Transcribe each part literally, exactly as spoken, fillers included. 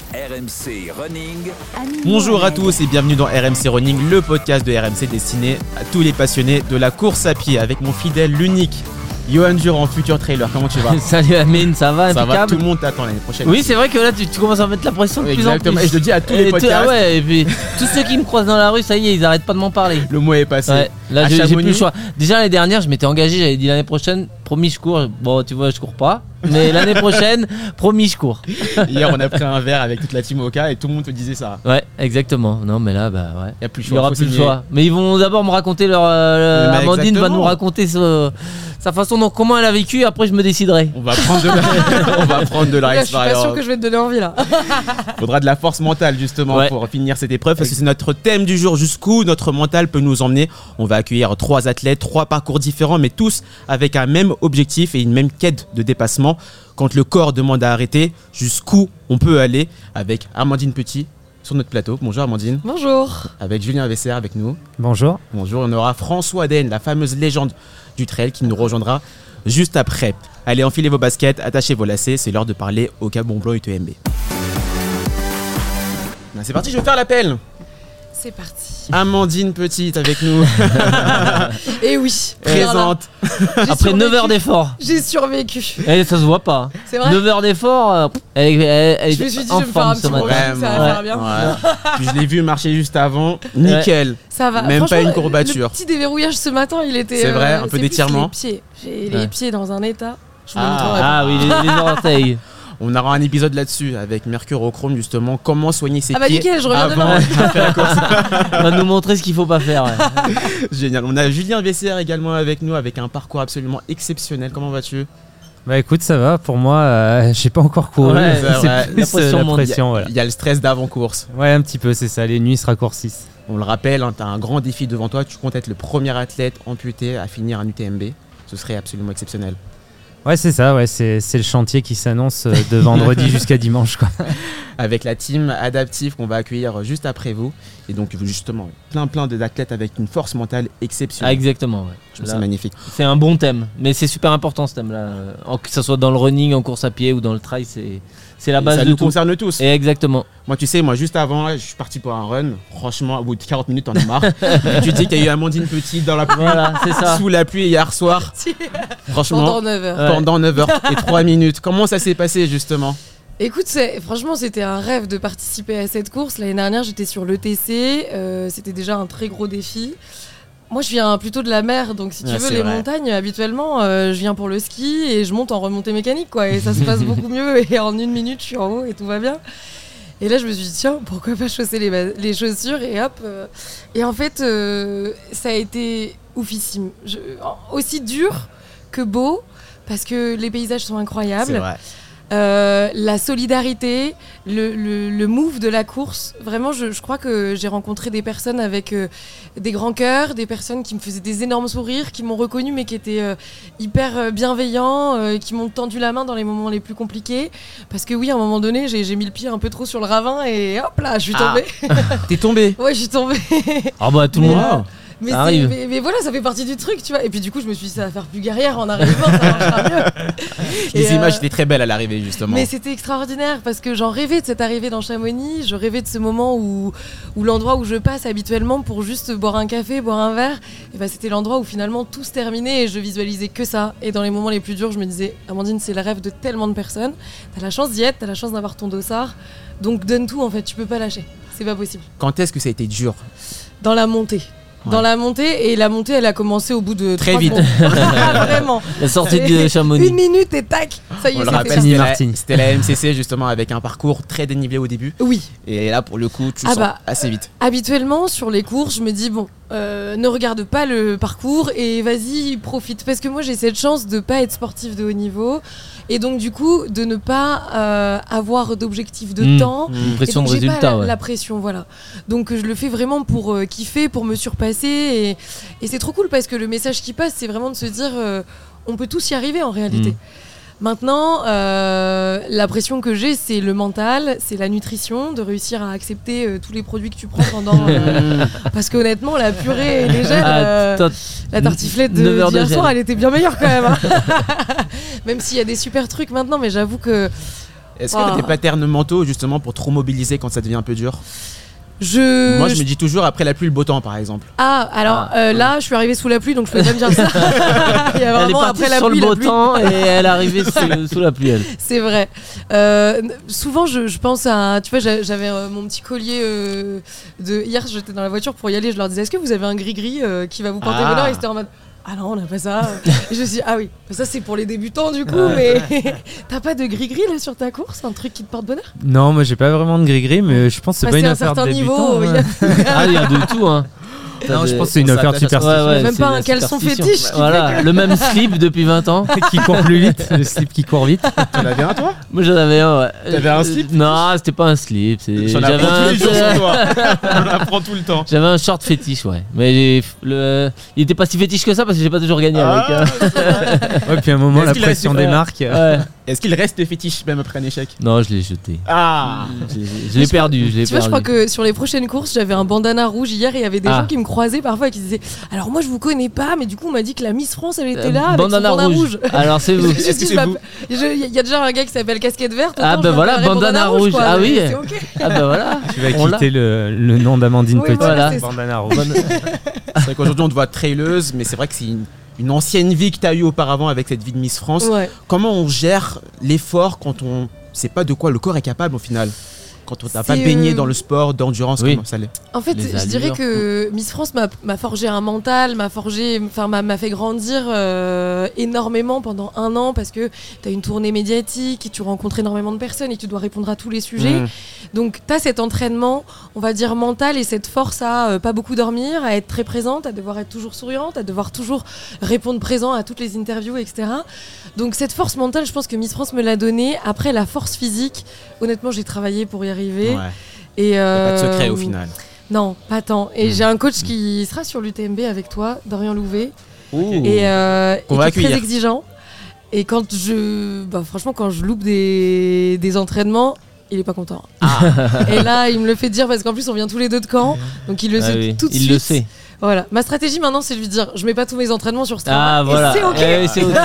R M C Running. Bonjour à tous et bienvenue dans R M C Running, le podcast de R M C destiné à tous les passionnés de la course à pied avec mon fidèle, l'unique Johan Durand, futur trailer. Comment tu vas? Salut Amine, ça va? Ça impeccable. va, tout le monde t'attend l'année prochaine. Oui, c'est vrai que là tu, tu commences à mettre la pression de plus en plus. Exactement, et je le dis à tous les et podcasts. Ah ouais, et puis tous ceux qui me croisent dans la rue, ça y est, ils arrêtent pas de m'en parler. Le mot est passé. Ouais, là à j'ai, j'ai plus le Chamonix. choix. Déjà l'année dernière, je m'étais engagé, j'avais dit l'année prochaine, promis je cours. Bon, tu vois, je cours pas. Mais l'année prochaine, promis je cours. Hier, on a pris un verre avec toute la team Oka et tout le monde te disait ça. Ouais, exactement. Non, mais là, bah ouais. Il y a plus le Il y choix. aura faut plus le signer. choix. Mais ils vont d'abord me raconter leur. Euh, Mais Amandine va exactement. nous raconter ce- sa façon dont comment elle a vécu. Après, je me déciderai. On va prendre de la, on va prendre de la Là, je suis pas expérience. sûr que je vais te donner envie là. Faudra de la force mentale justement Ouais. pour finir cette épreuve parce que c'est notre thème du jour, jusqu'où notre mental peut nous emmener. On va accueillir trois athlètes, trois parcours différents mais tous avec un même objectif et une même quête de dépassement. Quand le corps demande à arrêter, jusqu'où on peut aller avec Amandine Petit sur notre plateau. Bonjour Amandine. Bonjour. Avec Julien Vesser avec nous. Bonjour. Bonjour, on aura François Den, la fameuse légende du trail qui nous rejoindra juste après. Allez, enfilez vos baskets, attachez vos lacets, c'est l'heure de parler au Cap Bonblanc U T M B. Ben, c'est parti, je vais faire l'appel. C'est parti. Amandine Petite avec nous, Et oui. présente. J'ai Après neuf heures survécu. d'effort. J'ai survécu. Eh, ça se voit pas. C'est vrai. neuf heures d'effort. euh, Elle, elle, elle Je me est suis dit, en je vais me faire forme un ce petit matin. programme, ça va Vraiment, faire bien. ouais. Puis je l'ai vu marcher juste avant, nickel. Ça va. Même pas Franchement, une courbature. Le petit déverrouillage ce matin, il était. C'est vrai, un peu c'est plus d'étirement. Les pieds. J'ai Ouais. les pieds dans un état. Je vous Ah. le montrerai pas. Ah oui, les, les orteils. On aura un épisode là-dessus avec Mercurochrome justement, comment soigner ses Ah bah pieds nickel, je reviens avant demain. de faire la course. On va nous montrer ce qu'il faut pas faire. Ouais. Génial. On a Julien Vesser également avec nous avec un parcours absolument exceptionnel. Comment vas-tu? Bah écoute, ça va. Pour moi, euh, j'ai pas encore couru. Ouais, c'est vrai. c'est plus La pression euh, la monte. pression, voilà. Il y a le stress d'avant-course. Ouais, un petit peu, c'est ça. Les nuits se raccourcissent. On le rappelle, hein, tu as un grand défi devant toi. Tu comptes être le premier athlète amputé à finir un U T M B. Ce serait absolument exceptionnel. Ouais, c'est ça. Ouais, c'est, c'est le chantier qui s'annonce euh, de vendredi jusqu'à dimanche, quoi. Avec la team adaptive qu'on va accueillir juste après vous. Et donc, justement, plein plein d'athlètes avec une force mentale Ah, exceptionnelle. exactement. Ouais. Je trouve Là, ça magnifique. c'est un bon thème, mais c'est super important ce thème-là. Euh, en- Que ce soit dans le running, en course à pied ou dans le trail, c'est, c'est la Et base ça de nous tout. concerne tous. Et exactement. Moi, tu sais, moi, juste avant, là, je suis parti pour un run. Franchement, au bout de quarante minutes, t'en as marre. Tu dis qu'il y a eu Amandine Petite dans la pluie, Voilà, c'est ça. sous la pluie hier soir. Franchement, Pendant neuf heures. Ouais. pendant neuf heures et trois minutes. Comment ça s'est passé, justement? Écoute, c'est- franchement, c'était un rêve de participer à cette course. L'année dernière, j'étais sur l'E T C. euh, c'était déjà un très gros défi. Moi, je viens plutôt de la mer, donc si tu Ah, veux, c'est les vrai. montagnes, habituellement, euh, je viens pour le ski et je monte en remontée mécanique, quoi. Et ça se passe beaucoup mieux. Et en une minute, je suis en haut et tout va bien. Et là, je me suis dit, tiens, pourquoi pas chausser les, ba- les chaussures et hop. euh. Et en fait, euh, ça a été oufissime. Je- aussi dur que beau, parce que les paysages sont C'est incroyables. vrai. Euh, la solidarité, le, le, le move de la course. Vraiment, je, je crois que j'ai rencontré des personnes avec euh, des grands cœurs, des personnes qui me faisaient des énormes sourires, qui m'ont reconnu mais qui étaient euh, hyper euh, bienveillants, euh, qui m'ont tendu la main dans les moments les plus compliqués. Parce que oui, à un moment donné, j'ai, j'ai mis le pied un peu trop sur le ravin et hop là, je suis Ah. tombée. T'es tombé. Ouais, je suis tombée. Ah bah tout le Mais, monde. euh, Mais, Ça c'est- arrive. mais, mais voilà, ça fait partie du truc, tu vois. Et puis du coup, je me suis dit, ça va faire plus guerrière en arrivant, ça marchera mieux. Les Et, images euh, étaient très belles à l'arrivée, justement. Mais c'était extraordinaire parce que j'en rêvais de cette arrivée dans Chamonix, je rêvais de ce moment où, où l'endroit où je passe habituellement pour juste boire un café, boire un verre, et ben c'était l'endroit où finalement tout se terminait et je visualisais que ça. Et dans les moments les plus durs, je me disais, Amandine, c'est le rêve de tellement de personnes, t'as la chance d'y être, t'as la chance d'avoir ton dossard, donc donne tout en fait, tu peux pas lâcher, c'est pas possible. Quand est-ce que ça a été dur? Dans la montée. Ouais. Dans la montée, et la montée elle a commencé au bout de Très trois vite. secondes. Vraiment. La sortie de Une Chamonix. minute et tac, ça y est, On le c'est fait. rappelle, Martini, c'était la, Martini. c'était la M C C justement avec un parcours très dénivelé au début. Oui. Et là, pour le coup, tu Ah sens bah. assez vite. Habituellement, sur les courses, je me dis, bon, euh, ne regarde pas le parcours et vas-y, profite. Parce que moi, j'ai cette chance de pas être sportif de haut niveau et donc, du coup, de ne pas euh, avoir d'objectif de Mmh. temps. Une Et pression donc, de j'ai pas résultat, la, ouais. la pression, voilà. Donc, je le fais vraiment pour euh, kiffer, pour me surpasser. Et, et c'est trop cool parce que le message qui passe, c'est vraiment de se dire, euh, on peut tous y arriver en réalité. Mmh. Maintenant, euh, la pression que j'ai, c'est le mental, c'est la nutrition, de réussir à accepter euh, tous les produits que tu prends pendant. euh, parce qu'honnêtement, la purée et les gels, Ah, euh, toi, la tartiflette de neuf heures de d'hier soir, gel. elle était bien meilleure quand même. hein. Même s'il y a des super trucs maintenant, mais j'avoue que Est-ce que tu as Ah. des patterns mentaux justement pour trop mobiliser quand ça devient un peu dur? Je... Moi, je me dis toujours après la pluie, le beau temps, par exemple. Ah, alors Ah. euh, là, je suis arrivée sous la pluie, donc je peux pas me dire ça. Il y a Elle est vraiment partie après la sur pluie, le la beau pluie. temps et elle est arrivée sous, sous la pluie. Elle. C'est vrai. Euh, souvent, je, je pense à. Tu vois, j'a- j'avais euh, mon petit collier euh, de. Hier, j'étais dans la voiture pour y aller. Je leur disais, est-ce que vous avez un gris-gris euh, qui va vous porter Ah. bonheur? Et c'était en mode. Ah non, on n'a pas ça. Et je me suis dit, ah oui, ça c'est pour les débutants du coup, mais t'as pas de gris-gris là sur ta course? Un truc qui te porte bonheur? Non, moi j'ai pas vraiment de gris-gris, mais je pense que c'est pas Passer une un affaire de certain débutant. niveau, il y ouais. a- Ah, il y a de tout, hein. T'as Non, des- je pense que c'est une Ça affaire de attache à- superstition. Ouais, ouais, Même c'est pas de la un caleçon superstition. fétiche qui Voilà, le même slip depuis vingt ans. qui court plus vite, le slip qui court vite. T'en avais un, toi? Moi j'en avais un, ouais. T'avais un slip? Non, c'était pas un slip. c'est- J'en J'avais apprends tous un, les jours sur toi. On apprend tout le temps. j'avais un short fétiche, ouais. Mais le... il était pas si fétiche que ça parce que j'ai pas toujours gagné avec. Ah, hein. c'est vrai. Ouais, puis à un moment, Est-ce la qu'il a pression été fait- démarque. Ouais. Est-ce qu'il reste fétiche même après un échec? Non, je l'ai jeté. Ah. Je l'ai- je l'ai perdu, je l'ai Tu vois, je perdu. crois que sur les prochaines courses, j'avais un bandana rouge hier et il y avait des Ah. gens qui me croisaient parfois et qui disaient alors moi je vous connais pas, mais du coup on m'a dit que la Miss France elle était Euh, là avec bandana son bandana rouge. rouge. Alors c'est vous. J'ai Est-ce dit, que je c'est vous? m'appelle- je- Il y a déjà un gars qui s'appelle Casquette Verte. Ah, autant bah je voilà, l'appellerai bandana rouge. quoi, Ah mais oui. c'est ok. Ah bah voilà. Tu vas On l'a. quitter le, le nom d'Amandine Oui, Petit. voilà, Voilà. c'est ça. Bandana rouge. Bonne- C'est vrai qu'aujourd'hui on te voit traileuse, mais c'est vrai que c'est une, une ancienne vie que tu as eue auparavant avec cette vie de Miss France. Ouais. Comment on gère l'effort quand on sait pas de quoi le corps est capable au final? Quand on t'a pas C'est, baigné euh, dans le sport d'endurance, Oui. comment ça l'est? En fait, Les je dirais allures. que Miss France m'a m'a forgé un mental, m'a forgé, enfin m'a m'a fait grandir euh, énormément pendant un an parce que tu as une tournée médiatique, et tu rencontres énormément de personnes et tu dois répondre à tous les sujets. Mmh. Donc tu as cet entraînement, on va dire mental et cette force à euh, pas beaucoup dormir, à être très présente, à devoir être toujours souriante, à devoir toujours répondre présent à toutes les interviews, et cetera. Donc cette force mentale, je pense que Miss France me l'a donnée. Après la force physique, honnêtement, j'ai travaillé pour y arriver. Ouais. Et Y a pas de euh, secret au final. Non, pas tant. Et Mm. j'ai un coach qui sera sur l'U T M B avec toi, Dorian Louvet, Ouh. et, euh, et Qu'on qui va est très accueillir. exigeant. Et quand je, bah, franchement, quand je loupe des, des entraînements, il est pas content. Ah. Et là, il me le fait dire parce qu'en plus, on vient tous les deux de Caen, donc il le Ah sait oui, tout de il suite. le sait. Voilà. Ma stratégie maintenant, c'est de lui dire, je mets pas tous mes entraînements sur Strava. Ah et voilà. c'est ok. Eh oui, c'est ok.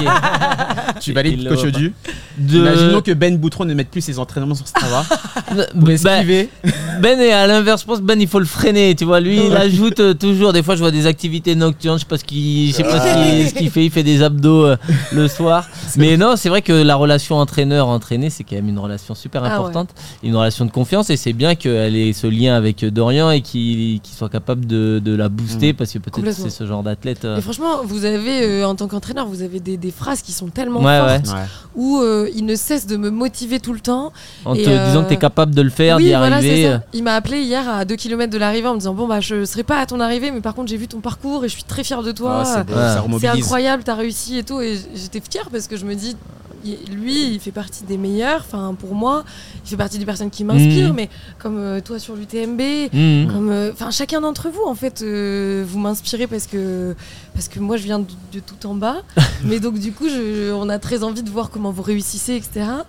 Tu valides, Il le coach voit pas. Odu? De- Imaginons que Ben Boutron ne mette plus ses entraînements sur Strava. Pour Ben, esquiver. Ben est à l'inverse, je pense que Ben il faut le freiner, tu vois. Lui il ajoute euh, toujours, des fois je vois des activités nocturnes, je sais pas ce qu'il je sais pas ce qu'il- ce qu'il fait, il fait des abdos euh, le soir. Mais non, c'est vrai que la relation entraîneur-entraîné, c'est quand même une relation super Ah ouais. importante, une relation de confiance et c'est bien qu'elle ait ce lien avec Dorian et qu'il qu'il soit capable de, de la booster Mmh. parce que peut-être Complètement. c'est ce genre d'athlète. euh, Et franchement, vous avez, euh, en tant qu'entraîneur, vous avez des, des phrases qui sont tellement Ouais, fortes Ouais. où euh, il ne cesse de me motiver tout le temps. En te Et, euh, disant que tu es capable de le faire, oui, d'y voilà, arriver. c'est ça. Il m'a appelé hier à deux kilomètres de l'arrivée en me disant bon bah je serai pas à ton arrivée, mais par contre j'ai vu ton parcours et je suis très fière de toi. Ah, c'est beau, Ouais. ça c'est remobilise. incroyable, t'as réussi et tout. Et j'étais fière parce que je me dis il- lui, il fait partie des meilleurs. Enfin pour moi, il fait partie des personnes qui m'inspirent, Mhm. mais comme euh, toi sur l'U T M B. Mmh. Comme, euh, enfin, chacun d'entre vous, en fait, euh, vous m'inspirez parce que, parce que moi, je viens de, de tout en bas. Mais donc, du coup, je- on a très envie de voir comment vous réussissez, et cetera.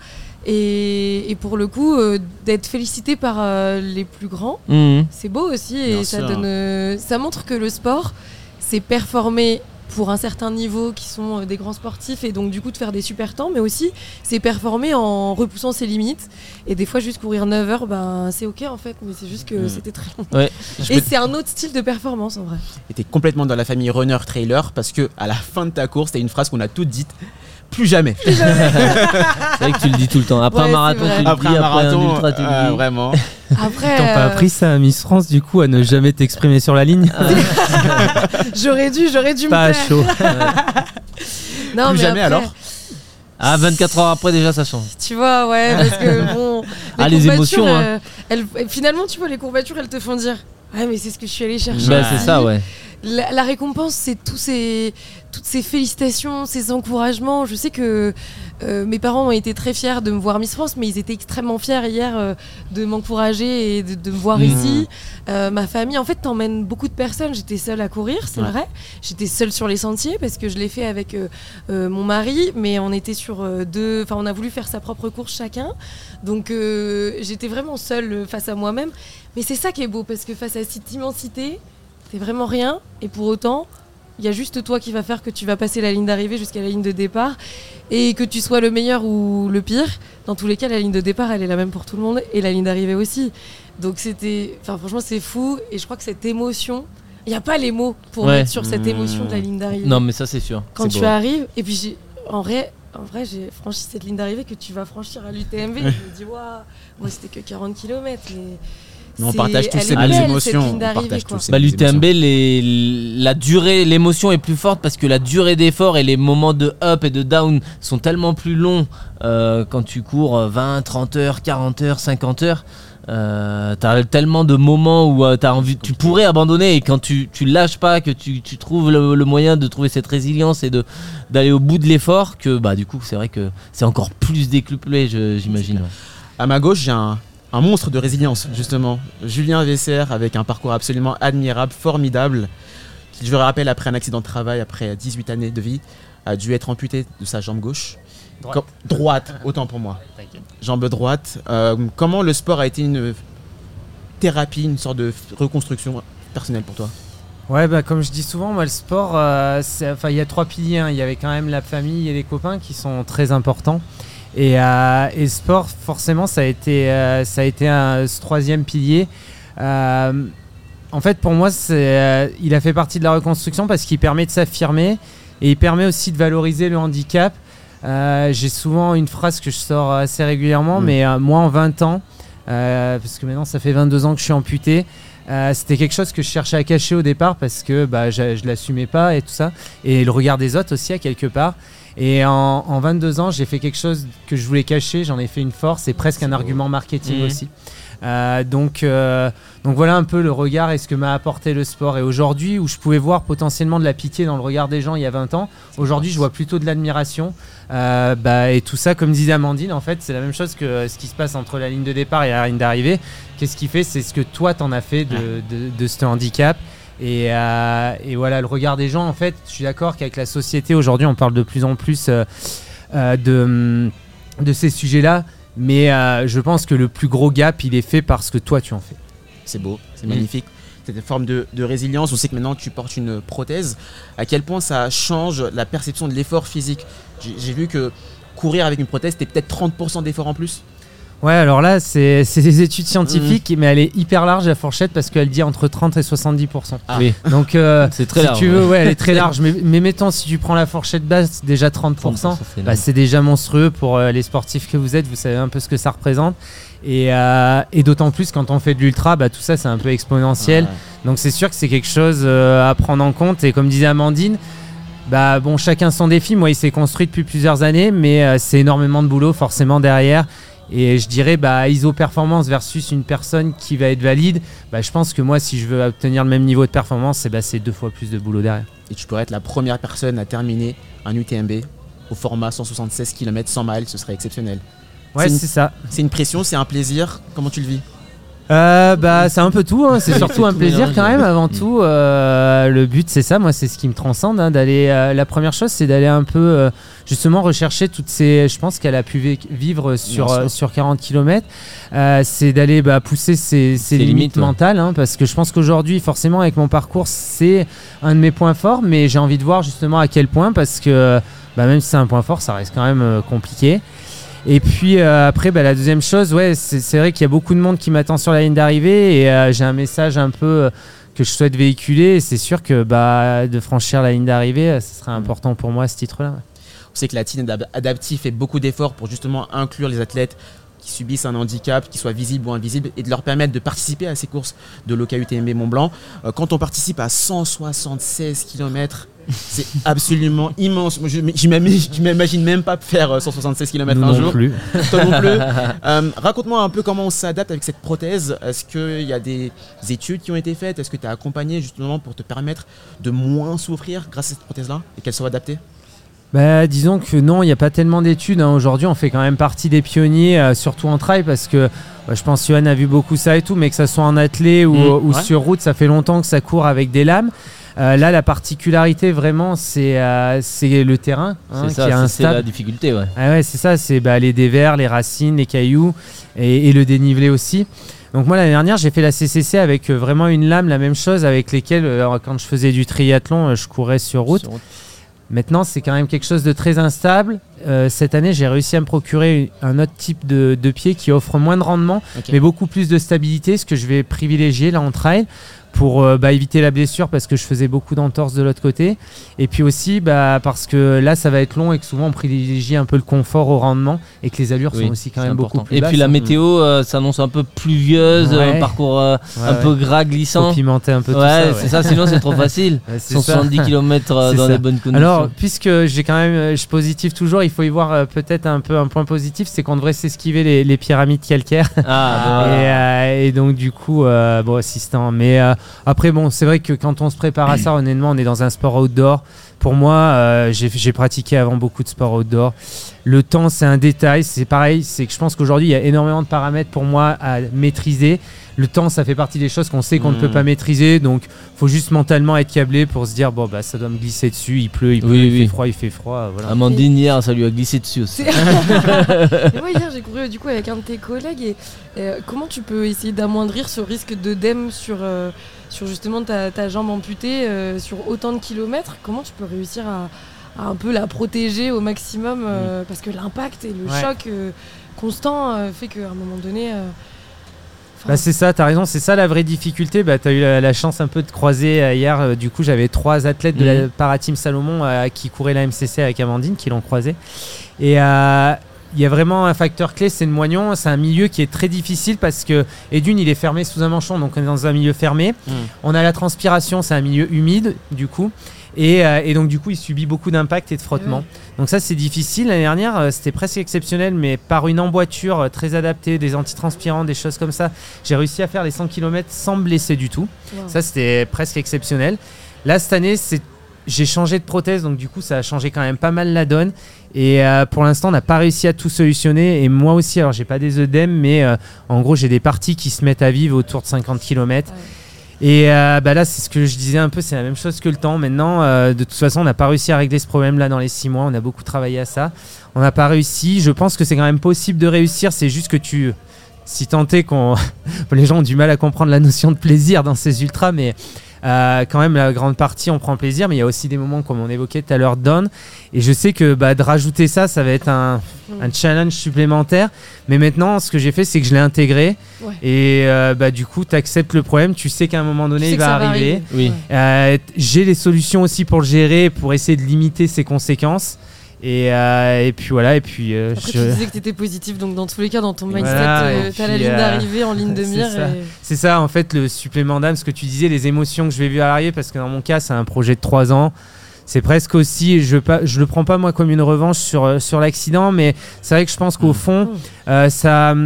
Et, et pour le coup, euh, d'être félicité par euh, les plus grands, Mmh. c'est beau aussi. Et Bien ça, sûr. donne, euh, ça montre que le sport, c'est performer pour un certain niveau qui sont euh, des grands sportifs et donc du coup de faire des super temps, mais aussi c'est performer en repoussant ses limites. Et des fois, juste courir neuf heures, ben, c'est ok en fait, mais c'est juste que Mm. c'était très long. Ouais. Je Et peux- c'est un autre style de performance en vrai. Et t'es complètement dans la famille runner-trailer parce que à la fin de ta course, t'as une phrase qu'on a toutes dite. Plus jamais. C'est vrai que tu le dis tout le temps. Après Ouais, un marathon, c'est vrai. tu le Après dis. un Après un marathon, ultra, tu le euh, dis. vraiment. Après, T'as pas euh, appris ça à Miss France du coup à ne jamais t'exprimer sur la ligne? j'aurais dû, j'aurais dû Pas à me faire. chaud. Non, Plus mais jamais, après, alors Ah, vingt-quatre heures après, déjà, ça change. Tu vois, ouais, parce que bon. Ah, les courbatures, émotions, hein. euh, elles- finalement, tu vois, les courbatures, elles te font dire. Ouais, mais c'est ce que je suis allée chercher. Bah, c'est ça, ouais. La, la récompense, c'est tous ces, toutes ces félicitations, ces encouragements. Je sais que euh, mes parents ont été très fiers de me voir Miss France, mais ils étaient extrêmement fiers hier euh, de m'encourager et de, de me voir Mmh. ici. Euh, ma famille, en fait, t'emmènes beaucoup de personnes. J'étais seule à courir, c'est Ouais. vrai. J'étais seule sur les sentiers parce que je l'ai fait avec euh, euh, mon mari, mais on était sur euh, deux. Enfin, on a voulu faire sa propre course chacun. Donc, euh, j'étais vraiment seule euh, face à moi-même. Mais c'est ça qui est beau parce que face à cette immensité, t'es vraiment rien et pour autant Il y a juste toi qui va faire que tu vas passer la ligne d'arrivée jusqu'à la ligne de départ. Et que tu sois le meilleur ou le pire, dans tous les cas, la ligne de départ, elle est la même pour tout le monde. Et la ligne d'arrivée aussi. Donc c'était... Enfin, franchement, c'est fou. Et je crois que cette émotion... Il n'y a pas les mots pour Ouais. mettre sur cette émotion de la ligne d'arrivée. Non, mais ça, c'est sûr. Quand C'est tu beau. arrives, et puis j'ai... En vrai... En vrai, j'ai franchi cette ligne d'arrivée que tu vas franchir à l'U T M B. Je me dis, waouh, moi c'était que quarante kilomètres. Mais, Mais on c'est- partage tous elle ces est mêmes belle, émotions. cette ligne On d'arrivée, partage quoi. tous ces Bah, mêmes l'U T M B, émotions. les... la durée, l'émotion est plus forte parce que la durée d'effort et les moments de up et de down sont tellement plus longs euh, quand tu cours vingt, trente heures, quarante heures, cinquante heures. Euh, t'as tellement de moments où euh, t'as envie, tu pourrais abandonner et quand tu, tu lâches pas, que tu, tu trouves le, le moyen de trouver cette résilience et de, d'aller au bout de l'effort, que bah du coup c'est vrai que c'est encore plus décuplé, je- j'imagine. Ouais. À ma gauche, j'ai un, un monstre de résilience, justement. Julien Vesser, avec un parcours absolument admirable, formidable, qui, je le rappelle, après un accident de travail, après dix-huit années de vie, a dû être amputé de sa jambe gauche. Droite. Com- droite, autant pour moi. Jambe droite. Euh, comment le sport a été une thérapie, une sorte de f- reconstruction personnelle pour toi? Ouais, bah, comme je dis souvent, moi, le sport, euh, c'est- enfin, il y a trois piliers. Hein. Il y avait quand même la famille et les copains qui sont très importants. Et, euh, et le sport, forcément, ça a été, euh, ça a été un, ce troisième pilier. Euh, en fait, pour moi, c'est, euh, il a fait partie de la reconstruction parce qu'il permet de s'affirmer et il permet aussi de valoriser le handicap. Euh, j'ai souvent une phrase que je sors assez régulièrement, Mmh. mais euh, moi, en vingt ans, euh, parce que maintenant, ça fait vingt-deux ans que je suis amputé, Euh, c'était quelque chose que je cherchais à cacher au départ parce que bah, je, je l'assumais pas et tout ça. Et le regard des autres aussi à quelque part. Et en, en vingt-deux ans, j'ai fait quelque chose que je voulais cacher. J'en ai fait une force et presque un argument marketing Mmh. aussi. Euh, donc, euh, donc voilà un peu le regard et ce que m'a apporté le sport. Et aujourd'hui, où je pouvais voir potentiellement de la pitié dans le regard des gens il y a vingt ans, aujourd'hui je vois plutôt de l'admiration. Euh, bah, et tout ça, comme disait Amandine, en fait, c'est la même chose que ce qui se passe entre la ligne de départ et la ligne d'arrivée. Qu'est-ce qui fait? C'est ce que toi t'en as fait de, de, de ce handicap. Et, euh, et voilà, le regard des gens, en fait, je suis d'accord qu'avec la société aujourd'hui, on parle de plus en plus euh, euh, de, de ces sujets-là. Mais euh, je pense que le plus gros gap, il est fait parce que toi, tu en fais. C'est beau, c'est Mmh. magnifique. Cette forme de, de résilience. On sait que maintenant tu portes une prothèse. À quel point ça change la perception de l'effort physique? J'ai j'ai vu que courir avec une prothèse, c'était peut-être trente pour cent d'effort en plus. Ouais, alors là, c'est c'est des études scientifiques, mais elle est hyper large, la fourchette, parce qu'elle dit entre trente et soixante-dix pour cent. Ah. Oui. Donc, euh, C'est très si large, tu veux, ouais. ouais, elle est très large. Mais, mais mettons, si tu prends la fourchette basse, déjà trente pour cent, c'est bah, énorme. c'est déjà monstrueux pour euh, les sportifs que vous êtes. Vous savez un peu ce que ça représente. Et, euh, et d'autant plus quand on fait de l'ultra, bah, tout ça, c'est un peu exponentiel. Ouais. Donc, c'est sûr que c'est quelque chose euh, à prendre en compte. Et comme disait Amandine, bah, bon, chacun son défi. Moi, il s'est construit depuis plusieurs années, mais euh, c'est énormément de boulot forcément derrière. Et je dirais, bah, I S O performance versus une personne qui va être valide, bah, je pense que moi, si je veux obtenir le même niveau de performance, c'est bah, c'est deux fois plus de boulot derrière. Et tu pourrais être la première personne à terminer un U T M B au format cent soixante-seize kilomètres, cent miles, ce serait exceptionnel. Ouais, C'est une- c'est ça. C'est une pression, c'est un plaisir. Comment tu le vis? Euh, bah, c'est un peu tout, hein. C'est surtout C'est un tout plaisir mélangé. quand même avant Mm. tout. Euh, le but c'est ça, moi c'est ce qui me transcende, hein, d'aller. euh, la première chose c'est d'aller un peu euh, justement rechercher toutes ces. Je pense qu'elle a pu vi- vivre sur, Bien sûr. euh, sur quarante kilomètres. Euh, c'est d'aller bah, pousser ses, ses Ses limites, limites, ouais. mentales, hein, parce que je pense qu'aujourd'hui forcément avec mon parcours c'est un de mes points forts, mais j'ai envie de voir justement à quel point, parce que bah, même si c'est un point fort, ça reste quand même euh, compliqué. Et puis euh, après, bah, la deuxième chose, ouais, c'est, c'est vrai qu'il y a beaucoup de monde qui m'attend sur la ligne d'arrivée et euh, j'ai un message un peu euh, que je souhaite véhiculer. Et c'est sûr que bah, de franchir la ligne d'arrivée, euh, ce serait important pour moi à ce titre-là. Ouais. On sait que la team Adap- Adaptive fait beaucoup d'efforts pour justement inclure les athlètes qui subissent un handicap, qu'ils soient visibles ou invisibles, et de leur permettre de participer à ces courses de l'O K U T M B Mont Blanc. Euh, quand on participe à cent soixante-seize kilomètres, c'est absolument immense. Moi, je je m'imagine je m'imagine même pas faire euh, cent soixante-seize kilomètres Nous un non jour. plus. Toi non plus. Euh, raconte-moi un peu comment on s'adapte avec cette prothèse. Est-ce qu'il y a des études qui ont été faites? Est-ce que tu es accompagné justement pour te permettre de moins souffrir grâce à cette prothèse-là et qu'elle soit adaptée? Bah, disons que non, il n'y a pas tellement d'études, hein. Aujourd'hui, on fait quand même partie des pionniers, euh, surtout en trail, parce que bah, je pense que Johan a vu beaucoup ça et tout, mais que ça soit en athlée ou, Mmh, ou ouais. sur route, ça fait longtemps que ça court avec des lames. Euh, là, la particularité vraiment, c'est euh, c'est le terrain, hein, C'est qui ça, est c'est- c'est instable. la difficulté, ouais. Ah ouais, c'est ça, c'est bah, les dévers, les racines, les cailloux et, et le dénivelé aussi. Donc moi l'année dernière j'ai fait la C C C avec euh, vraiment une lame, la même chose avec lesquelles euh, quand je faisais du triathlon euh, je courais sur route. Sur route. Maintenant c'est quand même quelque chose de très instable. Euh, cette année j'ai réussi à me procurer un autre type de, de pied qui offre moins de rendement okay. mais beaucoup plus de stabilité, ce que je vais privilégier là en trail pour euh, bah, éviter la blessure parce que je faisais beaucoup d'entorses de l'autre côté et puis aussi bah, parce que là ça va être long et que souvent on privilégie un peu le confort au rendement et que les allures oui, sont aussi quand même important. beaucoup plus et basses. Et puis la météo euh, s'annonce un peu pluvieuse, ouais. un parcours euh, ouais, un ouais. peu gras, glissant. Faut pimenter un peu ouais, tout ça. Ouais, c'est ça, sinon c'est trop facile. Ouais, c'est soixante-dix kilomètres euh, dans ça. les bonnes conditions. Alors puisque j'ai quand même, je suis positif toujours, il faut y voir euh, peut-être un peu un point positif, c'est qu'on devrait s'esquiver les, les pyramides calcaires. Ah, et, euh, et donc du coup, euh, bon assistant. Mais euh, après bon, c'est C'est vrai que quand on se prépare à ça, honnêtement, on est dans un sport outdoor. Pour moi, euh, j'ai, j'ai pratiqué avant beaucoup de sports outdoor. Le temps, c'est un détail. C'est pareil, c'est que je pense qu'aujourd'hui, il y a énormément de paramètres pour moi à maîtriser. Le temps, ça fait partie des choses qu'on sait qu'on mmh. ne peut pas maîtriser. Donc, il faut juste mentalement être câblé pour se dire, bon, bah, ça doit me glisser dessus. Il pleut, il pleut, oui, il oui. fait froid, il fait froid. Voilà. Amandine, hier, ça lui a glissé dessus aussi. Et moi, hier, j'ai couru du coup avec un de tes collègues. Et euh, comment tu peux essayer d'amoindrir ce risque d'œdème sur... Euh, sur justement ta, ta jambe amputée euh, sur autant de kilomètres? Comment tu peux réussir à, à un peu la protéger au maximum euh, mmh. parce que l'impact et le ouais. choc euh, constant euh, fait qu'à un moment donné euh, bah c'est ça, t'as raison, c'est ça la vraie difficulté. Bah, t'as eu la, la chance un peu de croiser euh, hier, euh, du coup j'avais trois athlètes de mmh. la Parateam Salomon euh, qui couraient la M C C avec Amandine qui l'ont croisé et euh, il y a vraiment un facteur clé, c'est le moignon. C'est un milieu qui est très difficile parce que, et d'une, il est fermé sous un manchon, donc on est dans un milieu fermé. Mmh. On a la transpiration, c'est un milieu humide, du coup. Et, euh, et donc, du coup, il subit beaucoup d'impact et de frottement. Mmh. Donc, ça, c'est difficile. L'année dernière, euh, c'était presque exceptionnel, mais par une emboîture euh, très adaptée, des antitranspirants, des choses comme ça, j'ai réussi à faire les cent kilomètres sans me blesser du tout. Wow. Ça, c'était presque exceptionnel. Là, cette année, c'est j'ai changé de prothèse, donc du coup ça a changé quand même pas mal la donne et euh, pour l'instant on n'a pas réussi à tout solutionner et moi aussi, alors j'ai pas des œdèmes mais euh, en gros j'ai des parties qui se mettent à vivre autour de cinquante kilomètres ouais. et euh, bah là c'est ce que je disais un peu, c'est la même chose que le temps maintenant. Euh, de toute façon on n'a pas réussi à régler ce problème là dans les six mois, on a beaucoup travaillé à ça, on n'a pas réussi. Je pense que c'est quand même possible de réussir, c'est juste que tu si tant est qu'on les gens ont du mal à comprendre la notion de plaisir dans ces ultras, mais Euh, quand même la grande partie on prend plaisir, mais il y a aussi des moments comme on évoquait tout à l'heure down, et je sais que bah, de rajouter ça ça va être un, un challenge supplémentaire, mais maintenant ce que j'ai fait c'est que je l'ai intégré ouais. et euh, bah, du coup tu acceptes le problème, tu sais qu'à un moment donné il va arriver, va arriver. Oui. Euh, j'ai les solutions aussi pour le gérer, pour essayer de limiter ses conséquences. Et, euh, et puis voilà, et puis euh, après je... tu disais que tu étais positif, donc dans tous les cas dans ton mindset voilà, euh, tu as la ligne euh... d'arrivée en ligne de mire. C'est ça. Et... c'est ça en fait le supplément d'âme, ce que tu disais, les émotions que je vais vivre à l'arrivée, parce que dans mon cas c'est un projet de trois ans, c'est presque aussi, je ne le prends pas moi comme une revanche sur, sur l'accident, mais c'est vrai que je pense qu'au fond euh, ça...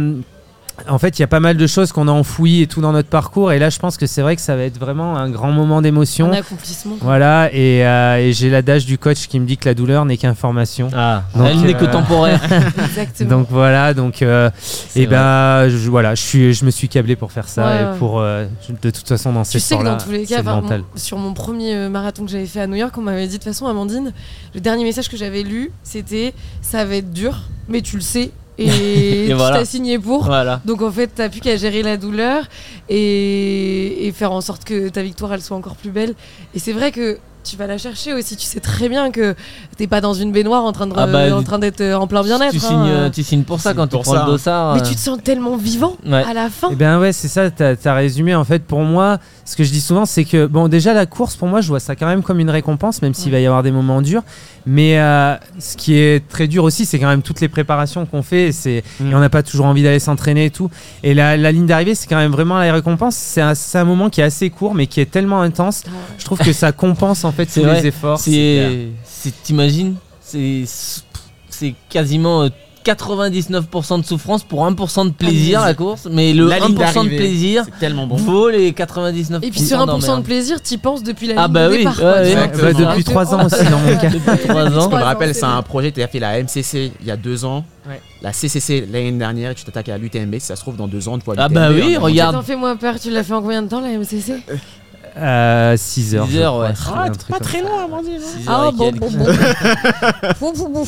En fait, il y a pas mal de choses qu'on a enfouies et tout dans notre parcours. Et là, je pense que c'est vrai que ça va être vraiment un grand moment d'émotion. Un accomplissement. Voilà. Et, euh, et j'ai l'adage du coach qui me dit que la douleur n'est qu'information. Ah, donc, elle euh, n'est que temporaire. Exactement. Donc voilà. Donc, euh, et ben, je, voilà, je, suis, je me suis câblé pour faire ça. Ouais, et pour, euh, de toute façon, dans ces sports-là, tu sais que dans tous les cas, enfin, mon, sur mon premier marathon que j'avais fait à New York, on m'avait dit de toute façon, Amandine, le dernier message que j'avais lu, c'était ça va être dur, mais tu le sais. Et, et tu voilà. t'as signé pour, voilà. Donc en fait t'as plus qu'à gérer la douleur et, et faire en sorte que ta victoire elle soit encore plus belle. Et c'est vrai que tu vas la chercher aussi, tu sais très bien que t'es pas dans une baignoire en train, de, ah bah, en train d'être en plein bien-être. Tu, signes, hein. tu signes pour ça quand tu prends ça. Le dossard. Mais tu te sens tellement vivant ouais. à la fin. Et ben ouais, c'est ça, t'as, t'as résumé en fait. Pour moi, ce que je dis souvent, c'est que bon, déjà la course, pour moi, je vois ça quand même comme une récompense, même s'il ouais. va y avoir des moments durs. Mais euh, ce qui est très dur aussi, c'est quand même toutes les préparations qu'on fait. C'est, mmh. et on n'a pas toujours envie d'aller s'entraîner et tout. Et la, la ligne d'arrivée, c'est quand même vraiment la récompense. C'est un, c'est un moment qui est assez court, mais qui est tellement intense. Ouais. Je trouve que ça compense en fait tous les efforts. C'est, c'est, t'imagines, c'est, c'est quasiment euh, quatre-vingt-dix-neuf pour cent de souffrance pour un pour cent de plaisir, ah, la course, mais le un pour cent de plaisir c'est tellement bon. Vaut les quatre-vingt-dix-neuf pour cent. Et puis sur un pour cent de plaisir, t'y penses depuis la ligne ah bah de oui, départ. Ouais, ouais, ouais, depuis trois ans aussi dans mon cas. Depuis trois ans. Je me rappelle, c'est un projet, tu as fait la M C C il y a deux ans, ouais. la C C C l'année dernière, et tu t'attaques à l'U T M B. Si ça se trouve, dans deux ans, tu vois l'U T M B. Ah bah oui, regarde. Attends, fais-moi peur, tu l'as fait en combien de temps la M C C? Euh, six heures. six heures, ouais. Ah, pas très loin, Amandine. Ah, bon, bon, bon.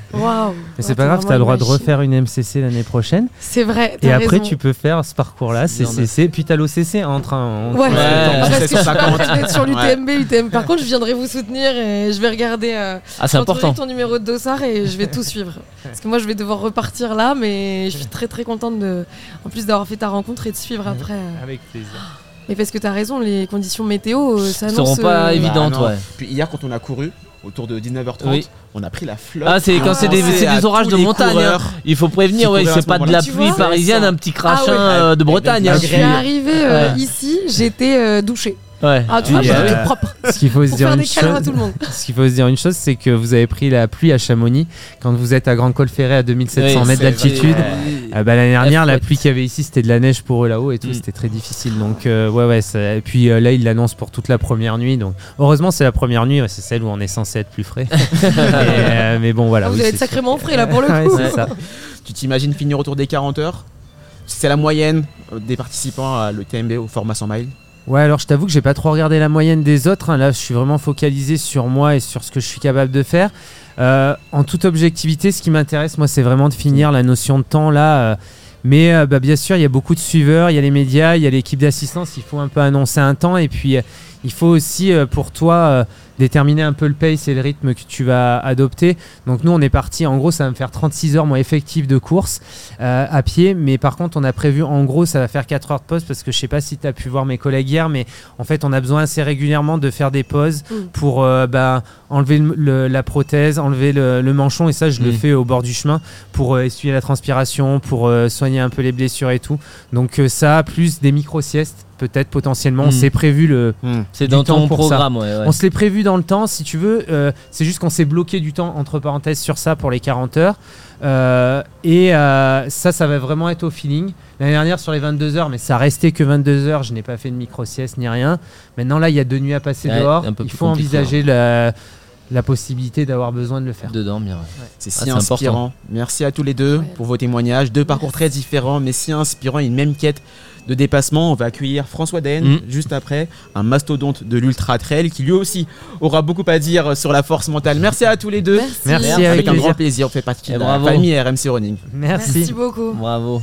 Waouh. Mais c'est pas grave, tu as le droit de refaire une M C C l'année prochaine. C'est vrai. Et après, raison. tu peux faire ce parcours-là, C C C, puis tu as l'O C C entre un. Ouais, Ouais. parce que je suis cinquante. peut-être sur l'U T M B, U T M. Par contre, je viendrai vous soutenir et je vais regarder. Euh, Ah, c'est je retrouverai important. ton numéro de dossard et je vais tout suivre. Parce que moi, je vais devoir repartir là, mais je suis très très contente de, en plus d'avoir fait ta rencontre et de suivre après. euh. Avec plaisir. Mais parce que tu as raison, les conditions météo, euh, ça Ils annonce. seront pas euh, évidentes, Bah, non. ouais. Puis hier, quand on a couru, autour de dix-neuf heures trente, Oui. on a pris la flotte. Ah, c'est quand Ah, c'est des, pensez c'est à des orages tous de les montagne. hein. coureurs Il faut prévenir, qui ouais, couraient à c'est ce pas de moment-là. la Tu pluie vois, parisienne, ça. un petit crachin Ah ouais. euh, de Bretagne. hein. Je suis arrivée euh, Ouais. ici, j'étais euh, douchée. Ouais. Ah, tu vois, Oui, j'étais euh, propre. Ce qu'il faut se Pour dire faire une des câlins à chose, tout le monde. ce qu'il faut se dire une chose, c'est que vous avez pris la pluie à Chamonix quand vous êtes à Grand Col Ferré à deux mille sept cents Oui, mètres c'est d'altitude. vrai. Ah bah, l'année dernière, la F, ouais. pluie qu'il y avait ici, c'était de la neige pour eux là-haut et tout, Mm. c'était très difficile. Donc euh, ouais ouais. Ça... Et puis euh, là, ils l'annoncent pour toute la première nuit. Donc heureusement, c'est la première nuit, ouais, c'est celle où on est censé être plus frais. mais, euh, mais bon voilà. Ah, vous oui, allez c'est être sacrément frais là pour le Ouais, coup. c'est ça. Tu t'imagines finir autour des quarante heures? C'est la moyenne euh, des participants à l'U T M B au format cent miles. Ouais, alors je t'avoue que j'ai pas trop regardé la moyenne des autres. hein. Là, je suis vraiment focalisé sur moi et sur ce que je suis capable de faire. Euh, en toute objectivité, ce qui m'intéresse, moi, c'est vraiment de finir la notion de temps là. euh, mais euh, bah, bien sûr, il y a beaucoup de suiveurs, il y a les médias, il y a l'équipe d'assistance. Il faut un peu annoncer un temps. Et puis, euh, il faut aussi, euh, pour toi, euh, déterminer un peu le pace et le rythme que tu vas adopter. Donc nous, on est parti, en gros, ça va me faire trente-six heures, moi, effectives de course euh, à pied. Mais par contre, on a prévu, en gros, ça va faire quatre heures de pause parce que je sais pas si tu as pu voir mes collègues hier, mais en fait, on a besoin assez régulièrement de faire des pauses Mm. pour euh, bah, enlever le- le- la prothèse, enlever le, le manchon. Et ça, je le Mm. fais au bord du chemin pour euh, essuyer la transpiration, pour euh, soigner un peu les blessures et tout. Donc euh, ça, plus des micro-siestes, peut-être potentiellement. Mm. On s'est prévu le... C'est du dans temps ton pour ça. programme, ouais. ouais. On se l'est prévu dans le temps, si tu veux. euh, c'est juste qu'on s'est bloqué du temps, entre parenthèses, sur ça pour les quarante heures. Euh, et euh, ça, ça va vraiment être au feeling. L'année dernière, sur les vingt-deux heures, mais ça restait que vingt-deux heures. Je n'ai pas fait de micro-sieste ni rien. Maintenant, là, il y a deux nuits à passer Ouais, dehors. un peu Il plus faut compliqué, envisager la, la possibilité d'avoir besoin de le faire. De dormir. ouais. C'est Ah, si c'est inspirant. important. Merci à tous les deux Ouais. pour vos témoignages. Deux parcours très différents, mais si inspirants. Une même quête de dépassement. On va accueillir François Daen Mm. juste après, un mastodonte de l'ultra trail qui lui aussi aura beaucoup à dire sur la force mentale. Merci à tous les deux. Merci. Merci, Avec, avec un plaisir. grand plaisir. On fait partie Et de la bravo. famille R M C Running. Merci. Merci beaucoup. Bravo.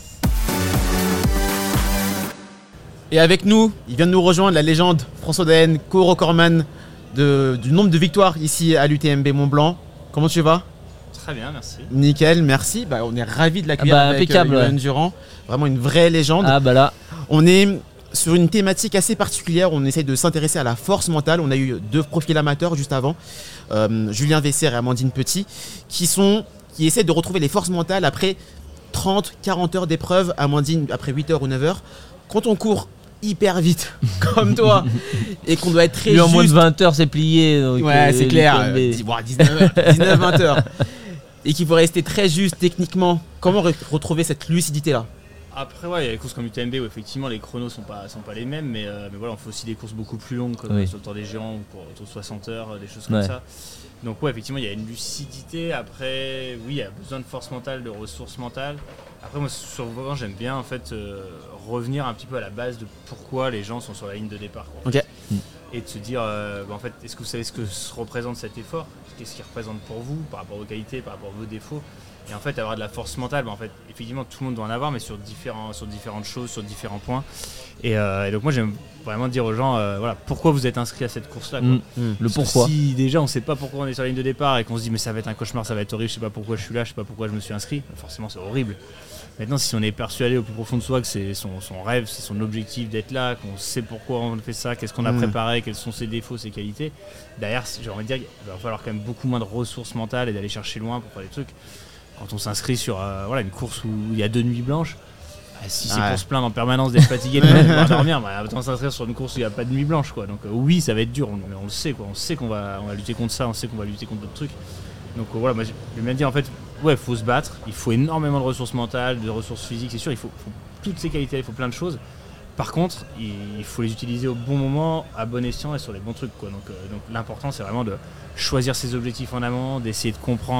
Et avec nous, il vient de nous rejoindre la légende François Daen, co-recordman de, du nombre de victoires ici à l'U T M B Mont-Blanc. Comment tu vas? Très bien, merci. Nickel, merci. Bah, on est ravis de l'accueillir Ah bah, avec impeccable, euh, Johan ouais. Durand. Vraiment une vraie légende. Ah bah là, On est sur une thématique assez particulière. On essaye de s'intéresser à la force mentale. On a eu deux profils amateurs juste avant, euh, Julien Vesser et Amandine Petit, qui sont qui essaient de retrouver les forces mentales après trente quarante heures d'épreuve. Amandine après huit heures ou neuf heures. Quand on court hyper vite comme toi et qu'on doit être très lui en moins de juste. vingt heures c'est plié. donc, Ouais, euh, c'est clair. l'U T M B. euh, dix- voire dix-neuf heures, dix-neuf vingt heures. Et qu'il faut rester très juste techniquement. Comment re- retrouver cette lucidité là? Après, ouais, il y a les courses comme U T M B où effectivement les chronos sont pas, sont pas les mêmes, mais, euh, mais voilà, on fait aussi des courses beaucoup plus longues comme Oui. sur le Tour des Géants ou pour autour de soixante heures, euh, des choses comme Ouais. ça. Donc, ouais, effectivement, il y a une lucidité. Après, oui, il y a besoin de force mentale, de ressources mentales. Après, moi, sur Vaughan, j'aime bien en fait euh, revenir un petit peu à la base de pourquoi les gens sont sur la ligne de départ. quoi. Ok. Mm. Et de se dire, euh, bah, en fait, est-ce que vous savez ce que se représente cet effort? Qu'est-ce qu'il représente pour vous par rapport aux qualités, par rapport à vos défauts? Et en fait, avoir de la force mentale, bah, en fait, effectivement, tout le monde doit en avoir, mais sur, différents, sur différentes choses, sur différents points. Et, euh, et donc, moi, j'aime vraiment dire aux gens, euh, voilà, pourquoi vous êtes inscrit à cette course-là. quoi. Mm. Mm. Le Parce que pourquoi. Si déjà on sait pas pourquoi on est sur la ligne de départ et qu'on se dit mais ça va être un cauchemar, ça va être horrible, je sais pas pourquoi je suis là, je sais pas pourquoi je me suis inscrit, forcément c'est horrible. Maintenant, si on est persuadé au plus profond de soi que c'est son, son rêve, c'est son objectif d'être là, qu'on sait pourquoi on fait ça, qu'est-ce qu'on a Mm. préparé, quels sont ses défauts, ses qualités, derrière, j'ai envie de dire qu'il va falloir quand même beaucoup moins de ressources mentales et d'aller chercher loin pour faire des trucs. Quand on s'inscrit sur euh, voilà, une course où il y a deux nuits blanches, bah, si c'est Ouais. pour se plaindre en permanence d'être fatigué, de ne pas pouvoir dormir, bah, autant s'inscrire sur une course où il n'y a pas de nuit blanche. Quoi. Donc euh, oui, ça va être dur, on, mais on le sait. Quoi. On sait qu'on va, on va lutter contre ça, on sait qu'on va lutter contre d'autres trucs. Donc euh, voilà, moi j'aime bien dire en fait, ouais, il faut se battre, il faut énormément de ressources mentales, de ressources physiques, c'est sûr, il faut, faut toutes ces qualités, il faut plein de choses. Par contre, il, il faut les utiliser au bon moment, à bon escient et sur les bons trucs. Quoi. Donc, euh, donc l'important, c'est vraiment de choisir ses objectifs en amont, d'essayer de comprendre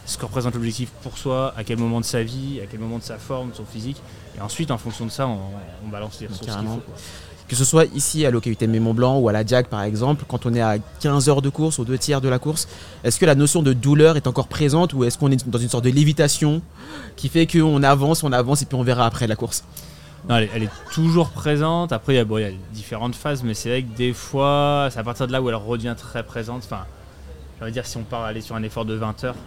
ce que représente l'objectif pour soi, à quel moment de sa vie, à quel moment de sa forme, de son physique. Et ensuite, en fonction de ça, on, on balance les ressources qu'il faut. Quoi. Que ce soit ici à l'O K U T M Mont-Blanc ou à la Diag par exemple, quand on est à quinze heures de course, aux deux tiers de la course, est-ce que la notion de douleur est encore présente ou est-ce qu'on est dans une sorte de lévitation qui fait qu'on avance, on avance et puis on verra après la course? Non, elle, est, elle est toujours présente. Après, il y, a, bon, il y a différentes phases, mais c'est vrai que des fois, c'est à partir de là où elle redevient très présente. Enfin, j'ai envie de dire, si on part aller sur un effort de vingt heures,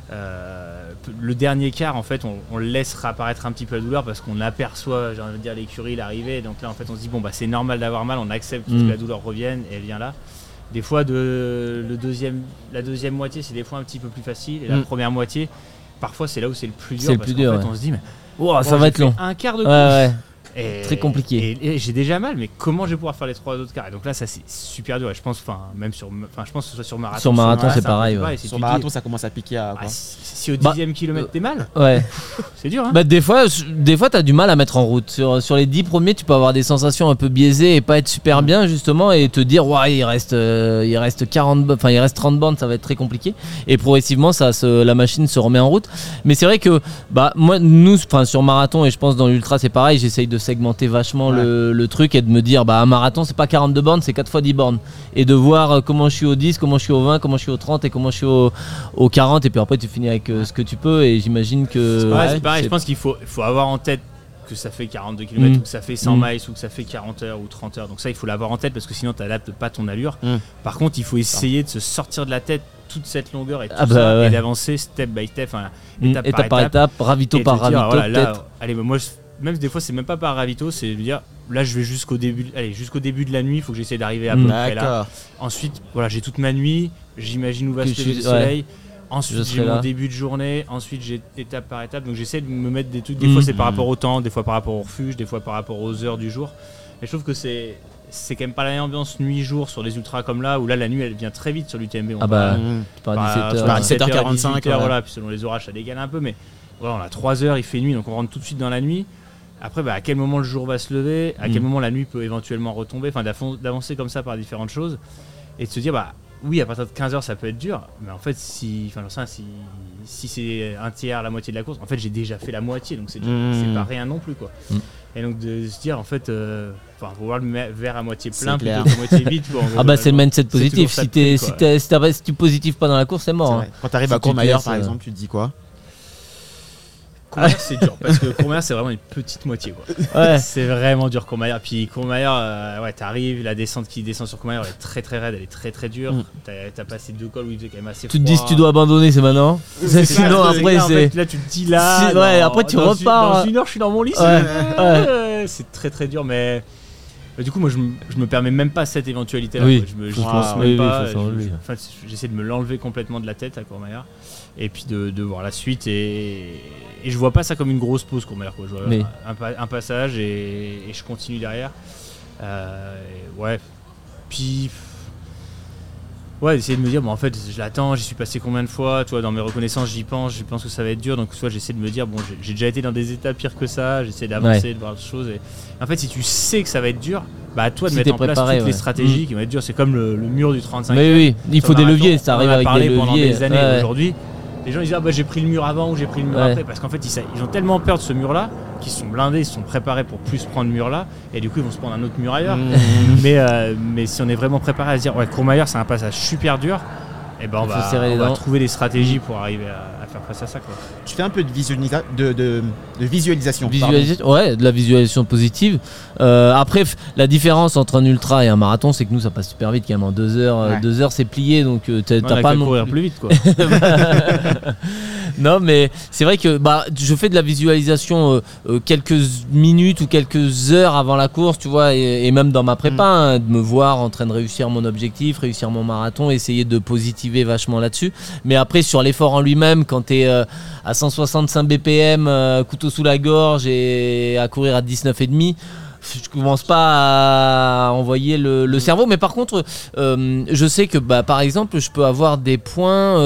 euh, le dernier quart, en fait, on, on laisse réapparaître un petit peu la douleur parce qu'on aperçoit, j'ai envie de dire, l'écurie, l'arrivée. Donc là, en fait, on se dit, bon, bah, c'est normal d'avoir mal, on accepte mmh. que la douleur revienne et elle vient là. Des fois, de, le deuxième, la deuxième moitié, c'est des fois un petit peu plus facile. Et la mmh. première moitié, parfois, c'est là où c'est le plus dur. C'est parce le plus dur. En fait, ouais. on se dit, mais oh, bon, ça va être long. Un quart de course. Ouais, ouais. Et, très compliqué. Et, et j'ai déjà mal, mais comment je vais pouvoir faire les trois autres quarts? Et donc là, ça c'est super dur. Et je pense, enfin, même sur, enfin, je pense que ce soit sur marathon. Sur marathon, c'est pareil. Ouais. Sur marathon, ça commence à piquer. À, quoi. Ah, si, si au dixième bah, kilomètre t'es mal, ouais, c'est dur. Hein bah des fois, des fois, t'as du mal à mettre en route. Sur sur les dix premiers, tu peux avoir des sensations un peu biaisées et pas être super bien justement, et te dire, ouais, il reste, euh, il reste quarante, enfin, il reste trente bornes, ça va être très compliqué. Et progressivement, ça, se, la machine se remet en route. Mais c'est vrai que, bah, moi, nous, enfin, sur marathon et je pense dans l'ultra, c'est pareil. J'essaye de segmenter vachement. Ouais. Le, le truc est de me dire bah un marathon c'est pas quarante-deux bornes, c'est quatre fois dix bornes, et de voir comment je suis au dix, comment je suis au vingt, comment je suis au trente et comment je suis au, au quarante, et puis après tu finis avec euh, ce que tu peux. Et j'imagine que c'est pareil, ouais, c'est pareil. Je pense qu'il faut, faut avoir en tête que ça fait quarante-deux kilomètres mmh. ou que ça fait cent mmh. miles ou que ça fait quarante heures ou trente heures, donc ça il faut l'avoir en tête parce que sinon tu n'adaptes pas ton allure. mmh. Par contre il faut essayer de se sortir de la tête toute cette longueur et tout ah bah ça ouais. et d'avancer step by step, enfin, mmh. étape, étape par étape, étape ravito par ravito, dire, voilà, là, allez, moi je, même des fois c'est même pas par ravito, c'est de dire là je vais jusqu'au début, allez, jusqu'au début de la nuit, il faut que j'essaie d'arriver à peu près là. Ensuite voilà, j'ai toute ma nuit, j'imagine où va que se lever le soleil. Ouais. Ensuite j'ai mon début de journée, ensuite j'ai étape par étape, donc j'essaie de me mettre des trucs, des mmh. fois c'est par rapport au temps, des fois par rapport au refuge, des fois par rapport aux heures du jour. Et je trouve que c'est c'est quand même pas la même ambiance nuit-jour sur les ultras comme là, où là la nuit elle vient très vite sur l'U T M B. On ah bah, mmh. par dix-sept heures quarante-cinq, ouais. Voilà, puis selon les orages ça décale un peu, mais voilà, on a trois heures, il fait nuit, donc on rentre tout de suite dans la nuit. Après, bah, à quel moment le jour va se lever, à mmh. quel moment la nuit peut éventuellement retomber, enfin d'avancer comme ça par différentes choses, et de se dire, bah oui, à partir de quinze heures ça peut être dur, mais en fait, si, si, si c'est un tiers, la moitié de la course, en fait j'ai déjà fait la moitié, donc c'est, mmh. c'est pas rien non plus, quoi. Mmh. Et donc de se dire, en fait, euh, faut voir le verre à moitié plein plutôt qu'à moitié vide. Quoi, ah bah c'est le mindset positif, si, t'es, si, t'es, si, t'es, si tu positives pas dans la course, c'est mort. C'est hein. Quand t'arrives si à Courmayeur par exemple, tu te dis quoi? Courmayeur c'est dur parce que Courmayeur c'est vraiment une petite moitié quoi. Ouais. C'est vraiment dur Courmayeur. Puis Courmayeur, euh, ouais, t'arrives, la descente qui descend sur Courmayeur elle est très très raide, elle est très très dure. Mm. T'as, t'as passé deux cols où il faisait quand même assez tu froid. te dis si tu dois abandonner c'est maintenant. C'est sinon ça, après c'est. En fait, là tu te dis là. C'est, ouais, après tu dans repars. Une, dans une heure je suis dans mon lit. Ouais. C'est, ouais. c'est très très dur mais. Du coup, moi, je me, je me permets même pas cette éventualité-là. Oui. Je me, je wow. pense même oui, pas. Oui, je, je, enfin, j'essaie de me l'enlever complètement de la tête à Courmayeur, et puis de, de voir la suite. Et, et je vois pas ça comme une grosse pause Courmayeur. Quoi. Je vois oui. un, un passage et, et je continue derrière. Euh, ouais. Puis. Ouais, essayer de me dire, bon, en fait, je l'attends, j'y suis passé combien de fois, toi, dans mes reconnaissances, j'y pense, je pense que ça va être dur, donc soit j'essaie de me dire, bon, j'ai, j'ai déjà été dans des étapes pires que ça, j'essaie d'avancer, ouais. de voir des choses. Et... En fait, si tu sais que ça va être dur, bah à toi de si mettre en place toutes ouais. les stratégies mmh. qui vont être dures. C'est comme le, le mur du trente-cinq. Mais oui, il faut des marathon, leviers, ça arrive avec des leviers. Pendant des années, ouais. aujourd'hui, les gens ils disent, ah bah j'ai pris le mur avant ou j'ai pris le mur ouais. après, parce qu'en fait, ils, ils ont tellement peur de ce mur-là qu'ils sont blindés, ils sont préparés pour plus prendre le mur-là, et du coup, ils vont se prendre un autre mur ailleurs. Mmh. mais, euh, mais si on est vraiment préparé à se dire, ouais, Courmayeur, c'est un passage super dur. Et ben on, va, on va trouver des stratégies pour arriver à, à faire face à ça quoi. Tu fais un peu de, visualisa- de, de, de visualisation. Visualisation, ouais, de la visualisation positive. Euh, après, f- la différence entre un ultra et un marathon, c'est que nous ça passe super vite quand même. En deux heures, ouais. deux heures c'est plié, donc euh, t'as, non, t'as pas non courir plus... plus vite quoi. Non mais c'est vrai que bah je fais de la visualisation euh, euh, quelques minutes ou quelques heures avant la course, tu vois, et, et même dans ma prépa, mm. hein, de me voir en train de réussir mon objectif, réussir mon marathon, essayer de positiver vachement là-dessus. Mais après sur l'effort en lui-même, quand t'es euh, à cent soixante-cinq B P M, euh, couteau sous la gorge et à courir à dix-neuf virgule cinq, je commence pas à envoyer le, le cerveau. Mais par contre, euh, je sais que bah, par exemple, je peux avoir des points. Euh,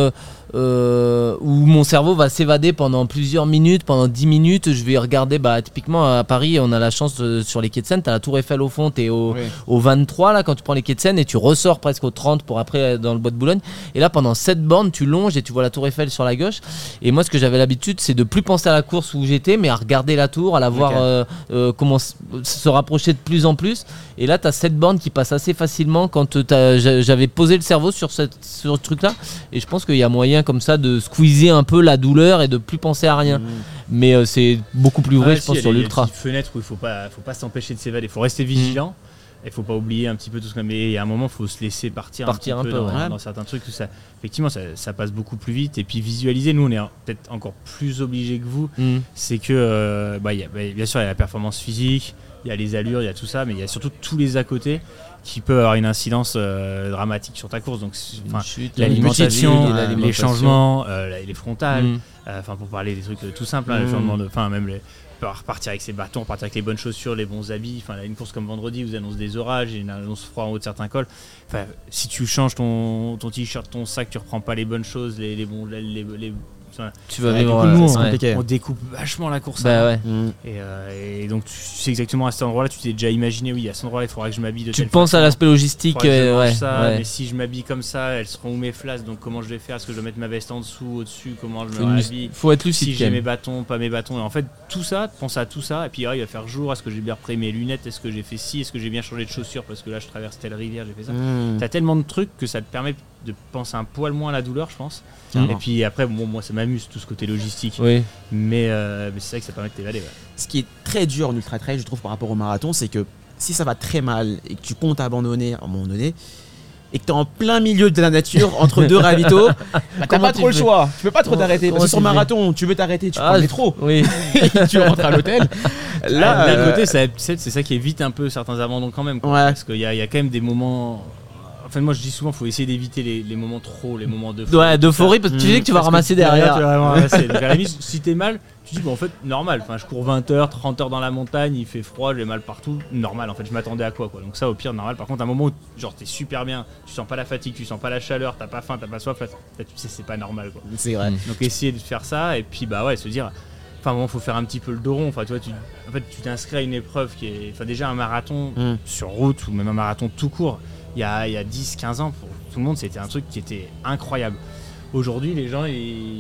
euh, où mon cerveau va s'évader pendant plusieurs minutes, pendant dix minutes. Je vais regarder, bah, typiquement à Paris, on a la chance de, sur les quais de Seine, t'as la Tour Eiffel au fond, t'es au, Oui. au vingt-trois là quand tu prends les quais de Seine et tu ressors presque au trente pour après dans le bois de Boulogne. Et là, pendant sept bornes, tu longes et tu vois la Tour Eiffel sur la gauche. Et moi, ce que j'avais l'habitude, c'est de plus penser à la course où j'étais, mais à regarder la tour, à la voir Ok. euh, euh, comment s- se rapprocher de plus en plus. Et là, t'as cette borne qui passe assez facilement quand euh, t'as- j'a- j'avais posé le cerveau sur, cette, sur ce truc-là. Et je pense qu'il y a moyen comme ça de squeezer un peu la douleur et de plus penser à rien. Mmh. Mais euh, c'est beaucoup plus vrai, Ouais, je si, pense, il y a sur des- l'ultra. Il y a des petites fenêtres où il faut pas, faut pas s'empêcher de s'évader. Il faut rester vigilant. Il faut pas oublier un petit peu tout ce qu'on mais il y a un moment, il faut se laisser partir, Partir un, un petit peu, peu, dans, ouais. dans certains trucs. Tout ça, effectivement, ça, ça passe beaucoup plus vite. Et puis visualiser, nous, on est en- peut-être encore plus obligés que vous. Mm. C'est que, euh, bah, il y a, bah, bien sûr, il y a la performance physique, il y a les allures, il y a tout ça, mais il y a surtout tous les à côté qui peuvent avoir une incidence euh, dramatique sur ta course. Donc, c'est- Une enfin, chute, l'alimentation, l'alimentation, les l'alimentation. changements, euh, la- les frontales, Mm. euh, enfin pour parler des trucs euh, tout simples, hein, Mm. le changement de, enfin même les, repartir avec ses bâtons, repartir avec les bonnes chaussures, les bons habits. Enfin, là, une course comme vendredi, vous annonce des orages, une annonce froid en haut de certains cols. Enfin, si tu changes ton, ton t-shirt, ton sac, tu reprends pas les bonnes choses, les, les bons, les, les, les- enfin, Tu vas ouais, vivre. du coup, nous, euh, on, ouais. compliqué. on découpe vachement la course. Bah avant. ouais. Mmh. Et, euh, et donc tu sais exactement à cet endroit-là, tu t'es déjà imaginé, oui, à cet endroit-là, il faudra que je m'habille de Tu telle penses à façon. l'aspect logistique, Faudrait que je euh, mange ouais, ça, ouais. mais si je m'habille comme ça, elles seront où mes flasques, donc comment je vais faire? Est-ce que je dois mettre ma veste en dessous, au-dessus? Comment je Faut, me une- réhabille? faut être lucide Si quand j'ai même. mes bâtons, pas mes bâtons. Et en fait, tout ça, pense à tout ça. Et puis, ah, il va faire jour. Est-ce que j'ai bien repris mes lunettes? Est-ce que j'ai fait ci? Est-ce que j'ai bien changé de chaussures? Parce que là, je traverse telle rivière, j'ai fait ça. Mmh. T'as tellement de trucs que ça te permet de penser un poil moins à la douleur, je pense. Carrément. Et puis après, bon, moi, ça m'amuse tout ce côté logistique. Oui. Mais, euh, mais c'est vrai que ça permet de t'évader. Ouais. Ce qui est très dur en ultra trail, je trouve, par rapport au marathon, c'est que si ça va très mal et que tu comptes abandonner à un moment donné et que tu es en plein milieu de la nature entre deux ravitaux, bah, t'as Comment pas tu trop le fais choix. Tu peux pas trop Comment- t'arrêter. comment Parce que sur tu fais marathon, tu veux t'arrêter, tu prends Ah, le métro, Oui. tu rentres à l'hôtel. Là, Là, d'un euh, côté, ça- c'est c'est ça qui évite un peu certains abandons quand même. quoi. Ouais. Parce qu'il y, a- il y a quand même des moments. Enfin, moi, je dis souvent, faut essayer d'éviter les, les moments trop, les moments de. Ouais, d'euphorie parce que tu Mmh. sais que tu vas Parce que ramasser Tu vas derrière. vraiment ramasser. Donc, à la limite, si t'es mal, tu dis, bon, en fait, normal. Enfin, je cours vingt heures, trente heures dans la montagne, il fait froid, j'ai mal partout. Normal, en fait, je m'attendais à quoi, quoi. Donc, ça, au pire, normal. Par contre, à un moment où, genre, t'es super bien, tu sens pas la fatigue, tu sens pas la chaleur, t'as pas faim, t'as pas soif, là, là, tu sais, c'est pas normal, quoi. c'est vrai. Mmh. Donc, essayer de faire ça, et puis, bah ouais, se dire. Enfin, bon, faut faire un petit peu le dos rond. Enfin, tu vois, tu, en fait, tu t'inscris à une épreuve qui est. Enfin, déjà, un marathon Mmh. sur route ou même un marathon tout court, il y a, il y a dix quinze ans, pour tout le monde, c'était un truc qui était incroyable. Aujourd'hui, les gens, ils,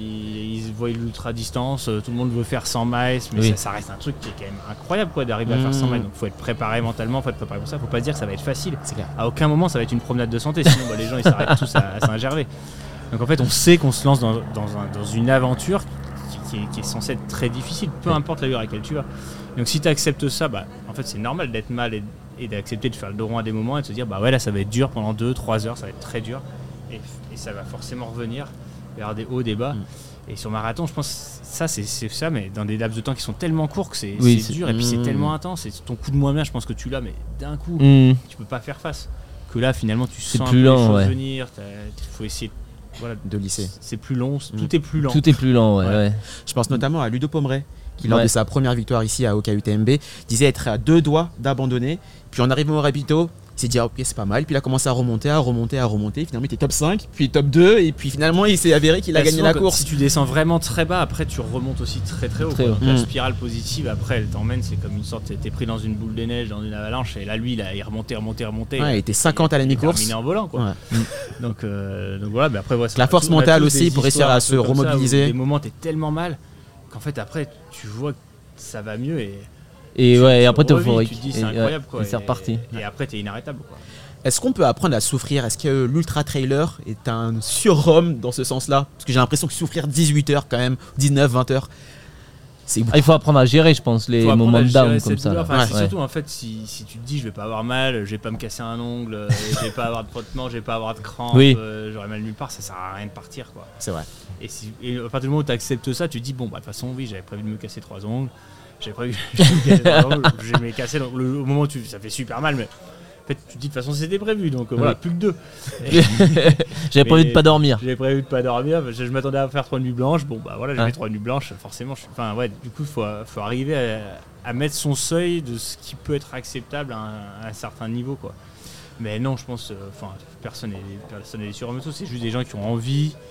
ils voient l'ultra distance, euh, tout le monde veut faire cent miles, mais Oui. ça, ça reste un truc qui est quand même incroyable, quoi, d'arriver à faire cent Mmh. miles. Donc, faut être préparé mentalement, faut être préparé pour ça. Faut pas se dire que ça va être facile. C'est clair. À aucun moment, ça va être une promenade de santé, sinon bah, les gens, ils s'arrêtent tous à, à Saint-Gervais. Donc, en fait, on sait qu'on se lance dans, dans, un- dans une aventure qui, qui est, qui est censée être très difficile, peu importe l'allure à laquelle tu vas. Donc, si tu acceptes ça, bah, en fait, c'est normal d'être mal et, et d'accepter de faire le dos rond à des moments et de se dire, bah ouais, là, ça va être dur pendant deux trois heures, ça va être très dur. Et, et ça va forcément revenir vers des hauts, des bas. Mm. Et sur marathon, je pense ça, c'est c'est ça, mais dans des laps de temps qui sont tellement courts que c'est Oui, c'est c'est- dur. Et puis, c'est Mm. tellement intense. Et ton coup de moins bien, je pense que tu l'as, mais d'un coup, Mmh. tu peux pas faire face. Que là, finalement, tu C'est sens plus un peu lent, les choses ouais. venir. Il faut essayer. Voilà, De lycée. c'est plus long, Mm. tout est plus lent. Tout est plus lent, ouais. Ouais. ouais. Je pense notamment à Ludo Pomeray, qui lors Ouais. de sa première victoire ici à O K U T M B, disait être à deux doigts d'abandonner. Puis en arrivant au Rapito, il s'est dit ah, ok c'est pas mal. Puis il a commencé à remonter, à remonter, à remonter. Finalement il était top cinq, puis top deux. Et puis finalement il s'est avéré qu'il a Bah, gagné souvent, la quand- course. Si tu descends vraiment très bas, après tu remontes aussi très très haut. Très quoi. haut. Donc la Mm. spirale positive, après elle t'emmène, c'est comme une sorte, t'es pris dans une boule de neige, dans une avalanche. Et là, lui, il a il remontait, remonté, remonté. Ouais, il était cinquante à la Il mi-course. terminé en volant, quoi. Ouais. Donc, euh, donc voilà, mais après, ouais, La on a force tous- on a mentale tous aussi des pour réussir histoires à un se peu comme ça, où remobiliser. Des moments, t'es tellement mal qu'en fait, après, tu vois que ça va mieux et. Et tu- ouais, et tu après t'es revis, euphorique. Tu te dis, Et, c'est ouais, incroyable, quoi. et c'est reparti. Et après, t'es inarrêtable, quoi. Est-ce qu'on peut apprendre à souffrir? Est-ce que l'ultra trailer est un surhomme dans ce sens-là? Parce que j'ai l'impression que souffrir dix-huit heures quand même, dix-neuf, vingt heures, c'est Ah, il faut apprendre à gérer, je pense, les Faut apprendre moments à de gérer down cette comme ça. douleur. là. Enfin, Ouais. c'est surtout en fait si, si tu te dis je vais pas avoir mal, je vais pas me casser un ongle, euh, je vais pas avoir de frottement, je vais pas avoir de crampe, Oui. euh, j'aurai mal nulle part, ça sert à rien de partir quoi. c'est vrai. Et, si, et à partir du moment où tu acceptes ça, tu te dis bon bah de toute façon oui j'avais prévu de me casser trois ongles, j'avais prévu de me casser trois ongles, je vais me les casser donc le, au moment où tu, ça fait super mal mais en fait tu te dis de toute façon c'était prévu donc euh, voilà plus que deux. Et- J'avais prévu de Mais- pas dormir. J'avais prévu de pas dormir, parce que je m'attendais à faire trois nuits blanches. Bon bah voilà, j'ai Ouais. fait trois nuits blanches. Forcément, je suis- enfin ouais, du coup, faut, faut arriver à, à mettre son seuil de ce qui peut être acceptable à un, à un certain niveau, quoi. Mais non, je pense, euh, enfin, personne n'est personne n'est sûr en moto. C'est juste des gens qui ont envie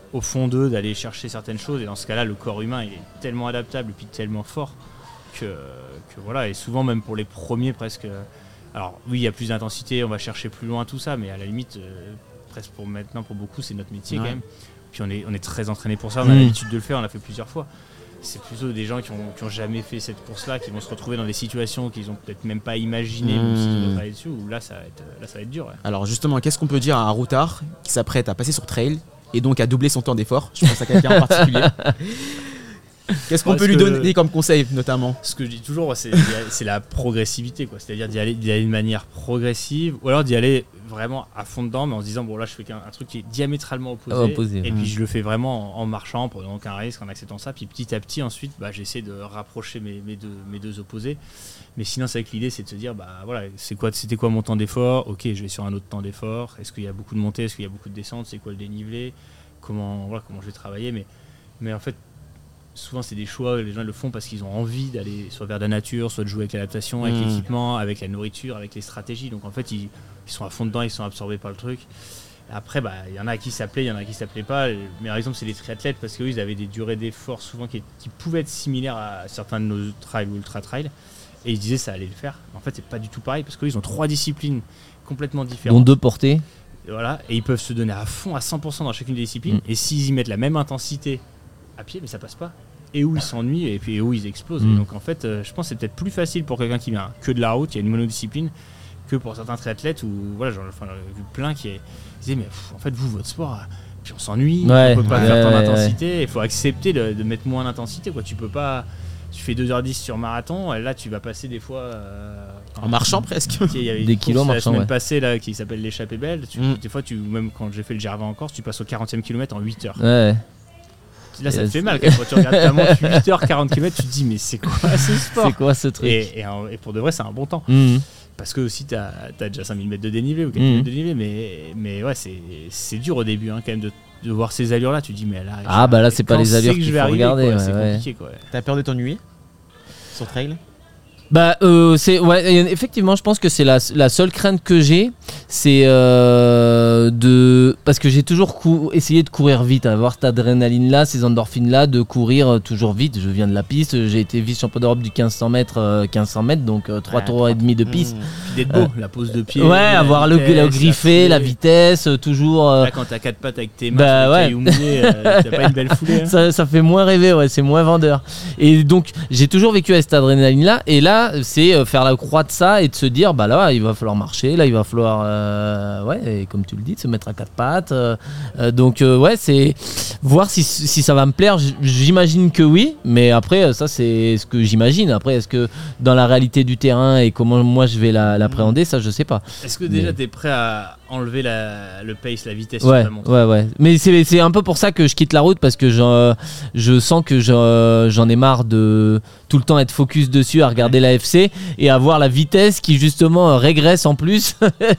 au fond d'eux d'aller chercher certaines choses. Et dans ce cas-là, le corps humain il est tellement adaptable et puis tellement fort que, que voilà. Et souvent, même pour les premiers, presque. Alors oui, il y a plus d'intensité, on va chercher plus loin tout ça, mais à la limite, euh, presque pour maintenant, pour beaucoup, c'est notre métier ouais. quand même. Puis on est, on est très entraîné pour ça, on a mmh. l'habitude de le faire, on l'a fait plusieurs fois. C'est plutôt des gens qui ont, qui ont jamais fait cette course-là, qui vont se retrouver dans des situations qu'ils ont peut-être même pas imaginées, mmh. même s'ils ont travaillé dessus, où là ça va être, là, ça va être dur. Ouais. Alors justement, qu'est-ce qu'on peut dire à un routard qui s'apprête à passer sur trail et donc à doubler son temps d'effort? Je pense à quelqu'un en particulier. Qu'est-ce qu'on ouais, peut lui donner comme conseil notamment? Ce que je dis toujours, c'est, c'est la progressivité, quoi. C'est-à-dire d'y aller, d'y aller de manière progressive, ou alors d'y aller vraiment à fond dedans, mais en se disant bon là je fais qu'un un truc qui est diamétralement opposé, oh, opposé et mmh. puis je le fais vraiment en, en marchant, en prenant aucun risque, en acceptant ça, puis petit à petit ensuite bah, j'essaie de rapprocher mes, mes, deux, mes deux opposés. Mais sinon c'est avec l'idée c'est de se dire bah voilà c'est quoi, c'était quoi mon temps d'effort, ok je vais sur un autre temps d'effort, est-ce qu'il y a beaucoup de montées, est-ce qu'il y a beaucoup de descentes, c'est quoi le dénivelé, comment, voilà, comment je vais travailler, mais, mais en fait souvent c'est des choix, les gens le font parce qu'ils ont envie d'aller soit vers la nature, soit de jouer avec l'adaptation, avec mmh. l'équipement, avec la nourriture, avec les stratégies. Donc en fait ils, ils sont à fond dedans, ils sont absorbés par le truc. Après bah il y en a à qui ça plaît, il y en a à qui ça plaît pas. Le meilleur exemple c'est les triathlètes parce qu'eux ils avaient des durées d'effort souvent qui, qui pouvaient être similaires à certains de nos trails ou ultra trails et ils disaient ça allait le faire. En fait c'est pas du tout pareil parce qu'eux ils ont trois disciplines complètement différentes. Dont deux portées. Et voilà, et ils peuvent se donner à fond à cent pour cent dans chacune des disciplines mmh. et s'ils y mettent la même intensité à pied, mais ça passe pas. Et où ils s'ennuient et puis où ils explosent. Mmh. Et donc en fait, euh, je pense que c'est peut-être plus facile pour quelqu'un qui vient que de la route, il y a une monodiscipline, que pour certains triathlètes où voilà, j'en enfin, ai vu plein qui disaient mais pff, en fait vous votre sport, puis on s'ennuie, ouais, on peut pas ouais, faire tant ouais, d'intensité, il ouais. faut accepter de, de mettre moins d'intensité quoi. Tu peux pas, tu fais deux heures dix sur marathon, et là tu vas passer des fois euh, en marchant presque. Il y avait des kilos la marchant. semaine Ouais. passée là qui s'appelle l'échappée belle. Tu, mmh. Des fois tu même quand j'ai fait le Gervais en Corse, tu passes au quarantième kilomètre en huit heures. Ouais. Là, ça te fait mal quand, même, quand tu regardes ta montre huit heures quarante kilomètres, tu te dis, mais c'est quoi ce sport? C'est quoi ce truc? Et, et, et pour de vrai, c'est un bon temps. Mmh. Parce que aussi, tu as déjà cinq mille mètres de dénivelé ou quatre mille mmh. mètres de dénivelé, mais, mais ouais, c'est, c'est dur au début hein, quand même de, de voir ces allures-là. Tu te dis, mais là. Ah, bah là, c'est pas les allures qu'il faut arriver, regarder. Quoi, ouais, c'est ouais. compliqué, quoi. T'as peur de t'ennuyer sur trail? Bah euh, c'est ouais effectivement je pense que c'est la, la seule crainte que j'ai c'est euh, de parce que j'ai toujours cou- essayé de courir vite, avoir cette adrénaline là, ces endorphines là, de courir euh, toujours vite. Je viens de la piste, j'ai été vice champion d'Europe du quinze cents mètres euh, quinze cents mètres donc euh, trois ouais, tours et demi de piste. Mmh. Puis d'être beau, euh, la pose de pied. Ouais, avoir vitesse, le, le griffé, la, la vitesse, euh, toujours. Euh, là quand t'as quatre pattes avec tes mains, bah, ouais. mouillés, euh, t'as pas une belle foulée. Hein. ça, ça fait moins rêver, ouais, c'est moins vendeur. Et donc j'ai toujours vécu avec cette adrénaline là, et là c'est euh, faire la croix de ça et de se dire bah là il va falloir marcher, là il va falloir euh, ouais et comme tu le dis de se mettre à quatre pattes euh, euh, donc euh, ouais c'est voir si, si ça va me plaire. J'imagine que oui, mais après ça c'est ce que j'imagine. Après est-ce que dans la réalité du terrain et comment moi je vais la, l'appréhender, ça je sais pas. Est-ce que déjà mais... t'es prêt à enlever la, le pace, la vitesse ouais, sur ta montre? Ouais ouais mais c'est, c'est un peu pour ça que je quitte la route parce que je, je sens que je, j'en ai marre de tout le temps être focus dessus à regarder ouais. la F C et avoir la vitesse qui justement régresse en plus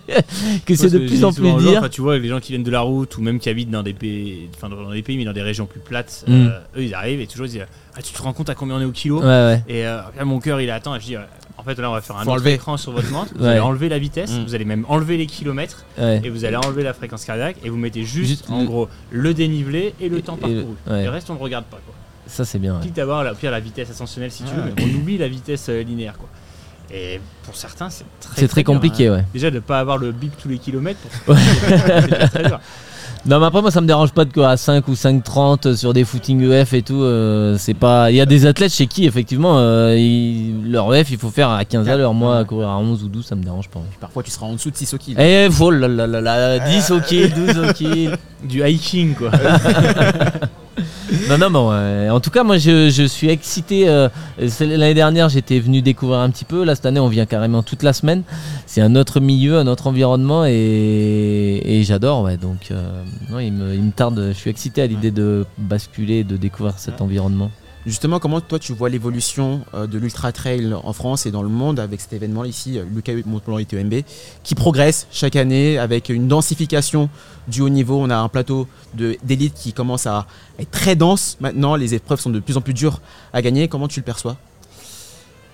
que c'est de plus en plus dur. Enfin, tu vois les gens qui viennent de la route ou même qui habitent dans des pays, enfin dans des pays mais dans des régions plus plates, mm. euh, eux ils arrivent et toujours ils disent ah, tu te rends compte à combien on est au kilo? Ouais, ouais. Et euh, là mon cœur il attend et je dis en fait là on va faire un Faut autre enlever. écran sur votre montre, vous ouais. allez enlever la vitesse, mm. vous allez même enlever les kilomètres ouais. et vous allez enlever la fréquence cardiaque et vous mettez juste, juste en le... gros le dénivelé et le et, temps parcouru. Le... Ouais. Le reste on ne regarde pas quoi. Ça c'est bien. Quitte à avoir la, pire la vitesse ascensionnelle si tu ah, veux, ouais. mais on oublie la vitesse euh, linéaire quoi. Et pour certains c'est très, c'est très, très compliqué dur, hein. ouais. Déjà de ne pas avoir le bip tous les kilomètres pour ouais. c'est très dur. Non mais après moi ça me dérange pas de quoi à cinq ou cinq trente sur des footings E F et tout, euh, c'est pas il y a des athlètes chez qui effectivement euh, ils, leur E F il faut faire à quinze à l'heure, moi courir à onze ou douze ça me dérange pas. Parfois tu seras en dessous de six au kill. Eh oh là là là là dix au kill, douze au kill, du hiking quoi. Non non mais ouais. En tout cas moi je, je suis excité euh, l'année dernière j'étais venu découvrir un petit peu, là cette année on vient carrément toute la semaine, c'est un autre milieu, un autre environnement et, et j'adore ouais donc euh, non, il, me, il me tarde, je suis excité à l'idée de basculer, de découvrir cet environnement. Justement, comment toi tu vois l'évolution euh, de l'ultra trail en France et dans le monde avec cet événement ici, l'U K Mont-Blanc U T M B, qui progresse chaque année avec une densification du haut niveau. On a un plateau de, d'élite qui commence à être très dense maintenant. Les épreuves sont de plus en plus dures à gagner. Comment tu le perçois ?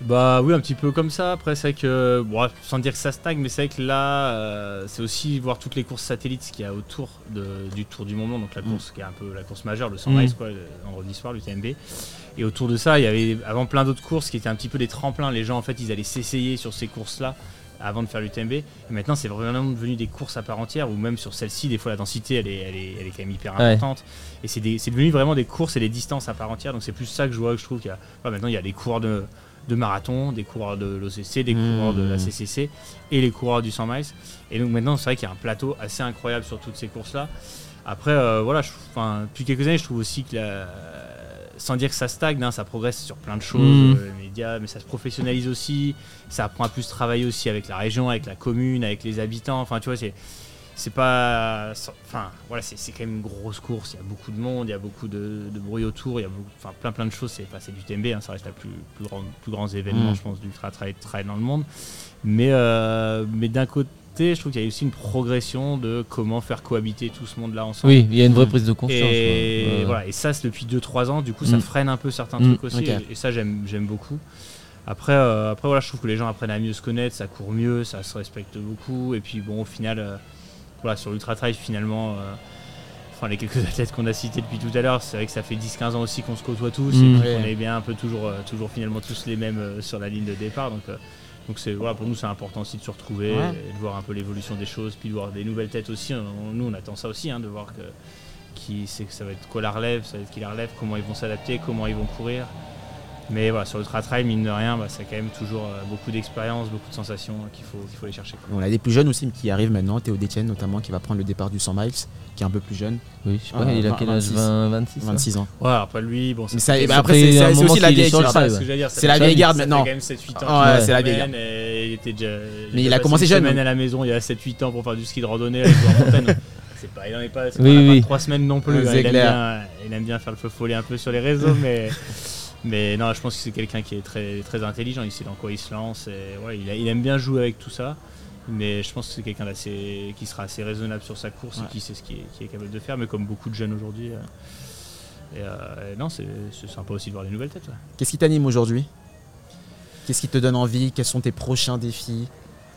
Bah oui, un petit peu comme ça. Après, c'est vrai que, bon, sans dire que ça stagne, mais c'est vrai que là, euh, c'est aussi voir toutes les courses satellites qu'il y a autour de, du Tour du Mont-Blanc, donc la course mm. qui est un peu la course majeure, le cent miles, quoi, le vendredi soir, l'U T M B. Et autour de ça, il y avait avant plein d'autres courses qui étaient un petit peu des tremplins. Les gens, en fait, ils allaient s'essayer sur ces courses-là avant de faire l'U T M B. Et maintenant, c'est vraiment devenu des courses à part entière, ou même sur celle-ci, des fois, la densité, elle est, elle est, elle est quand même hyper importante. Ouais. Et c'est, des, c'est devenu vraiment des courses et des distances à part entière. Donc c'est plus ça que je vois, que je trouve qu'il y a. Enfin, maintenant, il y a des coureurs de, de marathon, des coureurs de l'O C C, des mmh. coureurs de la C C C et les coureurs du cent miles. Et donc maintenant, c'est vrai qu'il y a un plateau assez incroyable sur toutes ces courses-là. Après, euh, voilà, je, depuis quelques années, je trouve aussi que la, sans dire que ça stagne, hein, ça progresse sur plein de choses, mmh. euh, les médias, mais ça se professionnalise aussi, ça apprend à plus travailler aussi avec la région, avec la commune, avec les habitants, enfin tu vois, c'est, c'est pas... Enfin, voilà, c'est, c'est quand même une grosse course, il y a beaucoup de monde, il y a beaucoup de, de bruit autour, il y a beaucoup, enfin, plein plein de choses, c'est, enfin, c'est du T M B, hein, ça reste le plus, plus, grand, plus grand événement, mmh. je pense, d'ultra trail, trail dans le monde, mais, euh, mais d'un côté, je trouve qu'il y a aussi une progression de comment faire cohabiter tout ce monde-là ensemble. Oui, il y a une vraie prise de conscience. Et, ouais. voilà, et ça, c'est depuis deux trois ans, du coup, ça mmh. freine un peu certains mmh. trucs aussi, okay. et, et ça, j'aime, j'aime beaucoup. Après, euh, après voilà, je trouve que les gens apprennent à mieux se connaître, ça court mieux, ça se respecte beaucoup, et puis bon, au final, euh, voilà, sur l'Ultra Trail, finalement, euh, enfin, les quelques athlètes qu'on a cités depuis tout à l'heure, c'est vrai que ça fait dix quinze ans aussi qu'on se côtoie tous, mmh. et qu'on est bien un peu toujours, euh, toujours finalement tous les mêmes euh, sur la ligne de départ, donc... Euh, Donc c'est, voilà, pour nous c'est important aussi de se retrouver, ouais. et de voir un peu l'évolution des choses, puis de voir des nouvelles têtes aussi. On, nous on attend ça aussi, hein, de voir que, qui, c'est, ça va être quoi la relève, ça va être qui la relève, comment ils vont s'adapter, comment ils vont courir. Mais voilà, sur le trail, mine de rien, bah, ça a quand même toujours euh, beaucoup d'expérience, beaucoup de sensations euh, qu'il faut, qu'il faut aller chercher, quoi. On a des plus jeunes aussi qui arrivent maintenant, Théo Détienne notamment, qui va prendre le départ du cent miles, qui est un peu plus jeune. Oui, je sais pas, ah, il a quel âge, vingt, vingt-six vingt-six ans. Ouais, après lui, bon, ça, ça, bah, après c'est, c'est, c'est aussi la vieille garde. C'est, c'est la vieille garde maintenant. Ça fait quand même sept huit ans. Ouais, ouais, c'est la vieille garde. Il était déjà, mais il a commencé jeune. Une semaine à la maison il y a sept huit ans pour faire du ski de randonnée avec la montagne. C'est pas, il en est pas, c'est oui, pas, oui. pas trois semaines non plus. Ouais, hein, il, aime bien, il aime bien faire le feu follet un peu sur les réseaux, mais. Mais non, je pense que c'est quelqu'un qui est très, très intelligent, il sait dans quoi il se lance, et ouais, il, a, il aime bien jouer avec tout ça, mais je pense que c'est quelqu'un d'assez, qui sera assez raisonnable sur sa course, ouais. et qui sait ce qu'il est, qui est capable de faire, mais comme beaucoup de jeunes aujourd'hui. Euh, et, euh, et non, c'est, c'est sympa aussi de voir les nouvelles têtes. Ouais. Qu'est-ce qui t'anime aujourd'hui ? Qu'est-ce qui te donne envie ? Quels sont tes prochains défis ?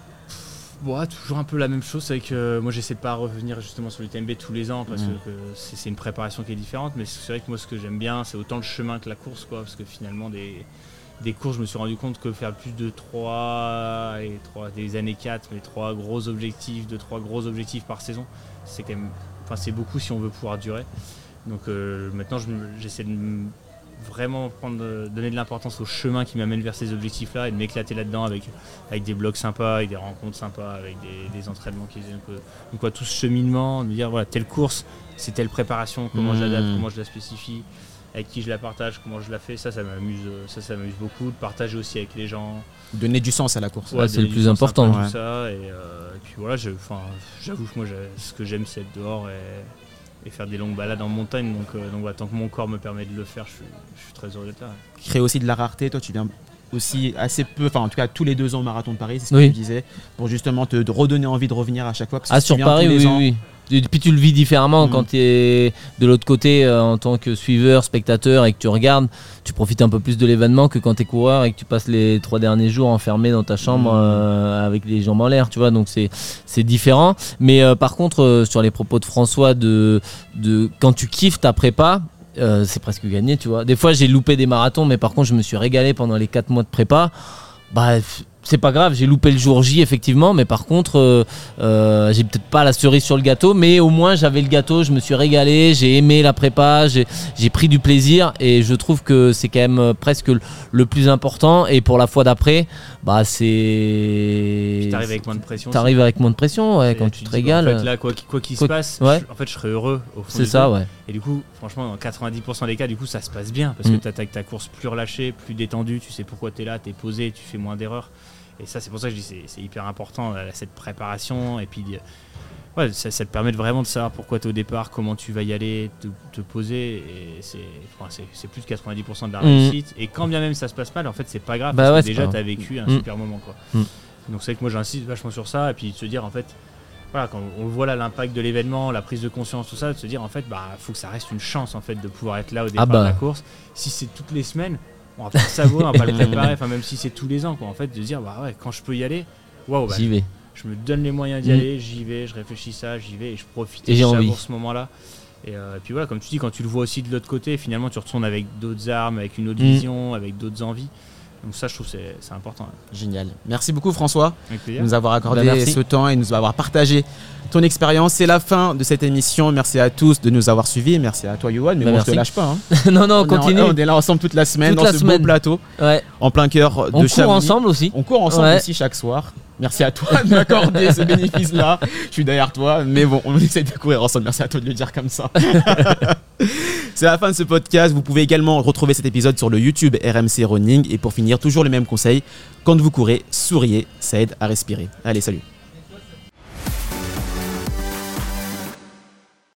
Ouais, toujours un peu la même chose, c'est que euh, moi j'essaie de pas revenir justement sur l'U T M B tous les ans parce mmh. que, que c'est, c'est une préparation qui est différente, mais c'est vrai que moi ce que j'aime bien c'est autant le chemin que la course, quoi, parce que finalement des, des courses je me suis rendu compte que faire plus de trois, et trois des années quatre, mais trois gros objectifs, deux trois gros objectifs par saison, c'est quand même, enfin c'est beaucoup si on veut pouvoir durer. Donc euh, maintenant je, j'essaie de me vraiment prendre, donner de l'importance au chemin qui m'amène vers ces objectifs-là et de m'éclater là-dedans avec, avec des blogs sympas, avec des rencontres sympas, avec des, des entraînements qui donc, donc quoi, tout ce cheminement, de me dire voilà, telle course, c'est telle préparation, comment mmh. je l'adapte, comment je la spécifie, avec qui je la partage, comment je la fais, ça ça m'amuse, ça, ça m'amuse beaucoup, de partager aussi avec les gens. Donner du sens à la course. Ouais, ouais c'est le plus important. Tout ouais. ça, et, euh, et puis voilà, je, j'avoue que moi ce que j'aime c'est être dehors et et faire des longues balades en montagne, donc, euh, donc ouais, tant que mon corps me permet de le faire, je suis, je suis très heureux d'être là. Ouais. Créer aussi de la rareté, toi tu viens aussi assez peu, enfin en tout cas tous les deux ans au Marathon de Paris, c'est ce que oui. tu disais, pour justement te de redonner envie de revenir à chaque fois. Parce que ah si sur Paris, oui, oui. Et puis tu le vis différemment mmh. quand tu es de l'autre côté euh, en tant que suiveur, spectateur et que tu regardes, tu profites un peu plus de l'événement que quand tu es coureur et que tu passes les trois derniers jours enfermé dans ta chambre mmh. euh, avec les jambes en l'air, tu vois, donc c'est, c'est différent. Mais euh, par contre, euh, sur les propos de François, de, de, quand tu kiffes ta prépa, euh, c'est presque gagné, tu vois. Des fois j'ai loupé des marathons, mais par contre je me suis régalé pendant les quatre mois de prépa. Bah, c'est pas grave, j'ai loupé le jour J effectivement, mais par contre euh, euh, j'ai peut-être pas la cerise sur le gâteau, mais au moins j'avais le gâteau, je me suis régalé, j'ai aimé la prépa, j'ai, j'ai pris du plaisir et je trouve que c'est quand même presque le plus important. Et pour la fois d'après, bah c'est... Puis t'arrives avec moins de pression. T'arrives avec moins de pression, ouais, quand tu, tu te régales. En fait là, quoi, quoi qu'il quoi se passe, ouais. je, en fait je serais heureux au fond. C'est ça, jeu. Ouais. Et du coup, franchement, dans quatre-vingt-dix pour cent des cas, du coup ça se passe bien parce mmh. que t'attaques ta course plus relâchée, plus détendue, tu sais pourquoi t'es là, t'es posé, tu fais moins d'erreurs. Et ça, c'est pour ça que je dis c'est, c'est hyper important, là, cette préparation. Et puis, ouais, ça, ça te permet de vraiment de savoir pourquoi tu es au départ, comment tu vas y aller, te, te poser. Et c'est, enfin, c'est, c'est plus de quatre-vingt-dix pour cent de la réussite. Mmh. Et quand bien même ça se passe mal, en fait, c'est pas grave. Bah parce ouais, que déjà, tu as vécu un mmh. super moment, quoi. Mmh. Donc, c'est vrai que moi, j'insiste vachement sur ça. Et puis, de se dire, en fait, voilà, quand on voit là l'impact de l'événement, la prise de conscience, tout ça, de se dire, en fait, bah, faut que ça reste une chance, en fait, de pouvoir être là au départ ah bah. de la course. Si c'est toutes les semaines, on va pas le savourer, on va pas le préparer, enfin même si c'est tous les ans quoi, en fait de dire bah ouais quand je peux y aller, waouh bah, J'y vais. je me donne les moyens d'y Mm. aller, j'y vais, je réfléchis ça, j'y vais et je profite Et et je j'ai envie. savoure ce moment-là. Et, euh, et puis voilà, comme tu dis, quand tu le vois aussi de l'autre côté, finalement tu retournes avec d'autres armes, avec une autre Mm. vision, avec d'autres envies. Donc ça je trouve que c'est, c'est important. Ouais. Génial. Merci beaucoup François Avec de plaisir. nous avoir accordé Bah, merci. ce temps et de nous avoir partagé ton expérience. C'est la fin de cette émission. Merci à tous de nous avoir suivis. Merci à toi Yoann, mais Bah, bon, je te merci. lâche pas. Hein. non, non, on On est en- continue. on est là ensemble toute la semaine Toute dans la ce semaine. beau plateau, Ouais. en plein cœur de On court Chablis. ensemble aussi. On court ensemble Ouais. aussi chaque soir. Merci à toi de m'accorder ce bénéfice-là. Je suis derrière toi, mais bon, on essaie de courir ensemble. Merci à toi de le dire comme ça. C'est la fin de ce podcast. Vous pouvez également retrouver cet épisode sur le YouTube R M C Running. Et pour finir, toujours le même conseil. Quand vous courez, souriez, ça aide à respirer. Allez, salut.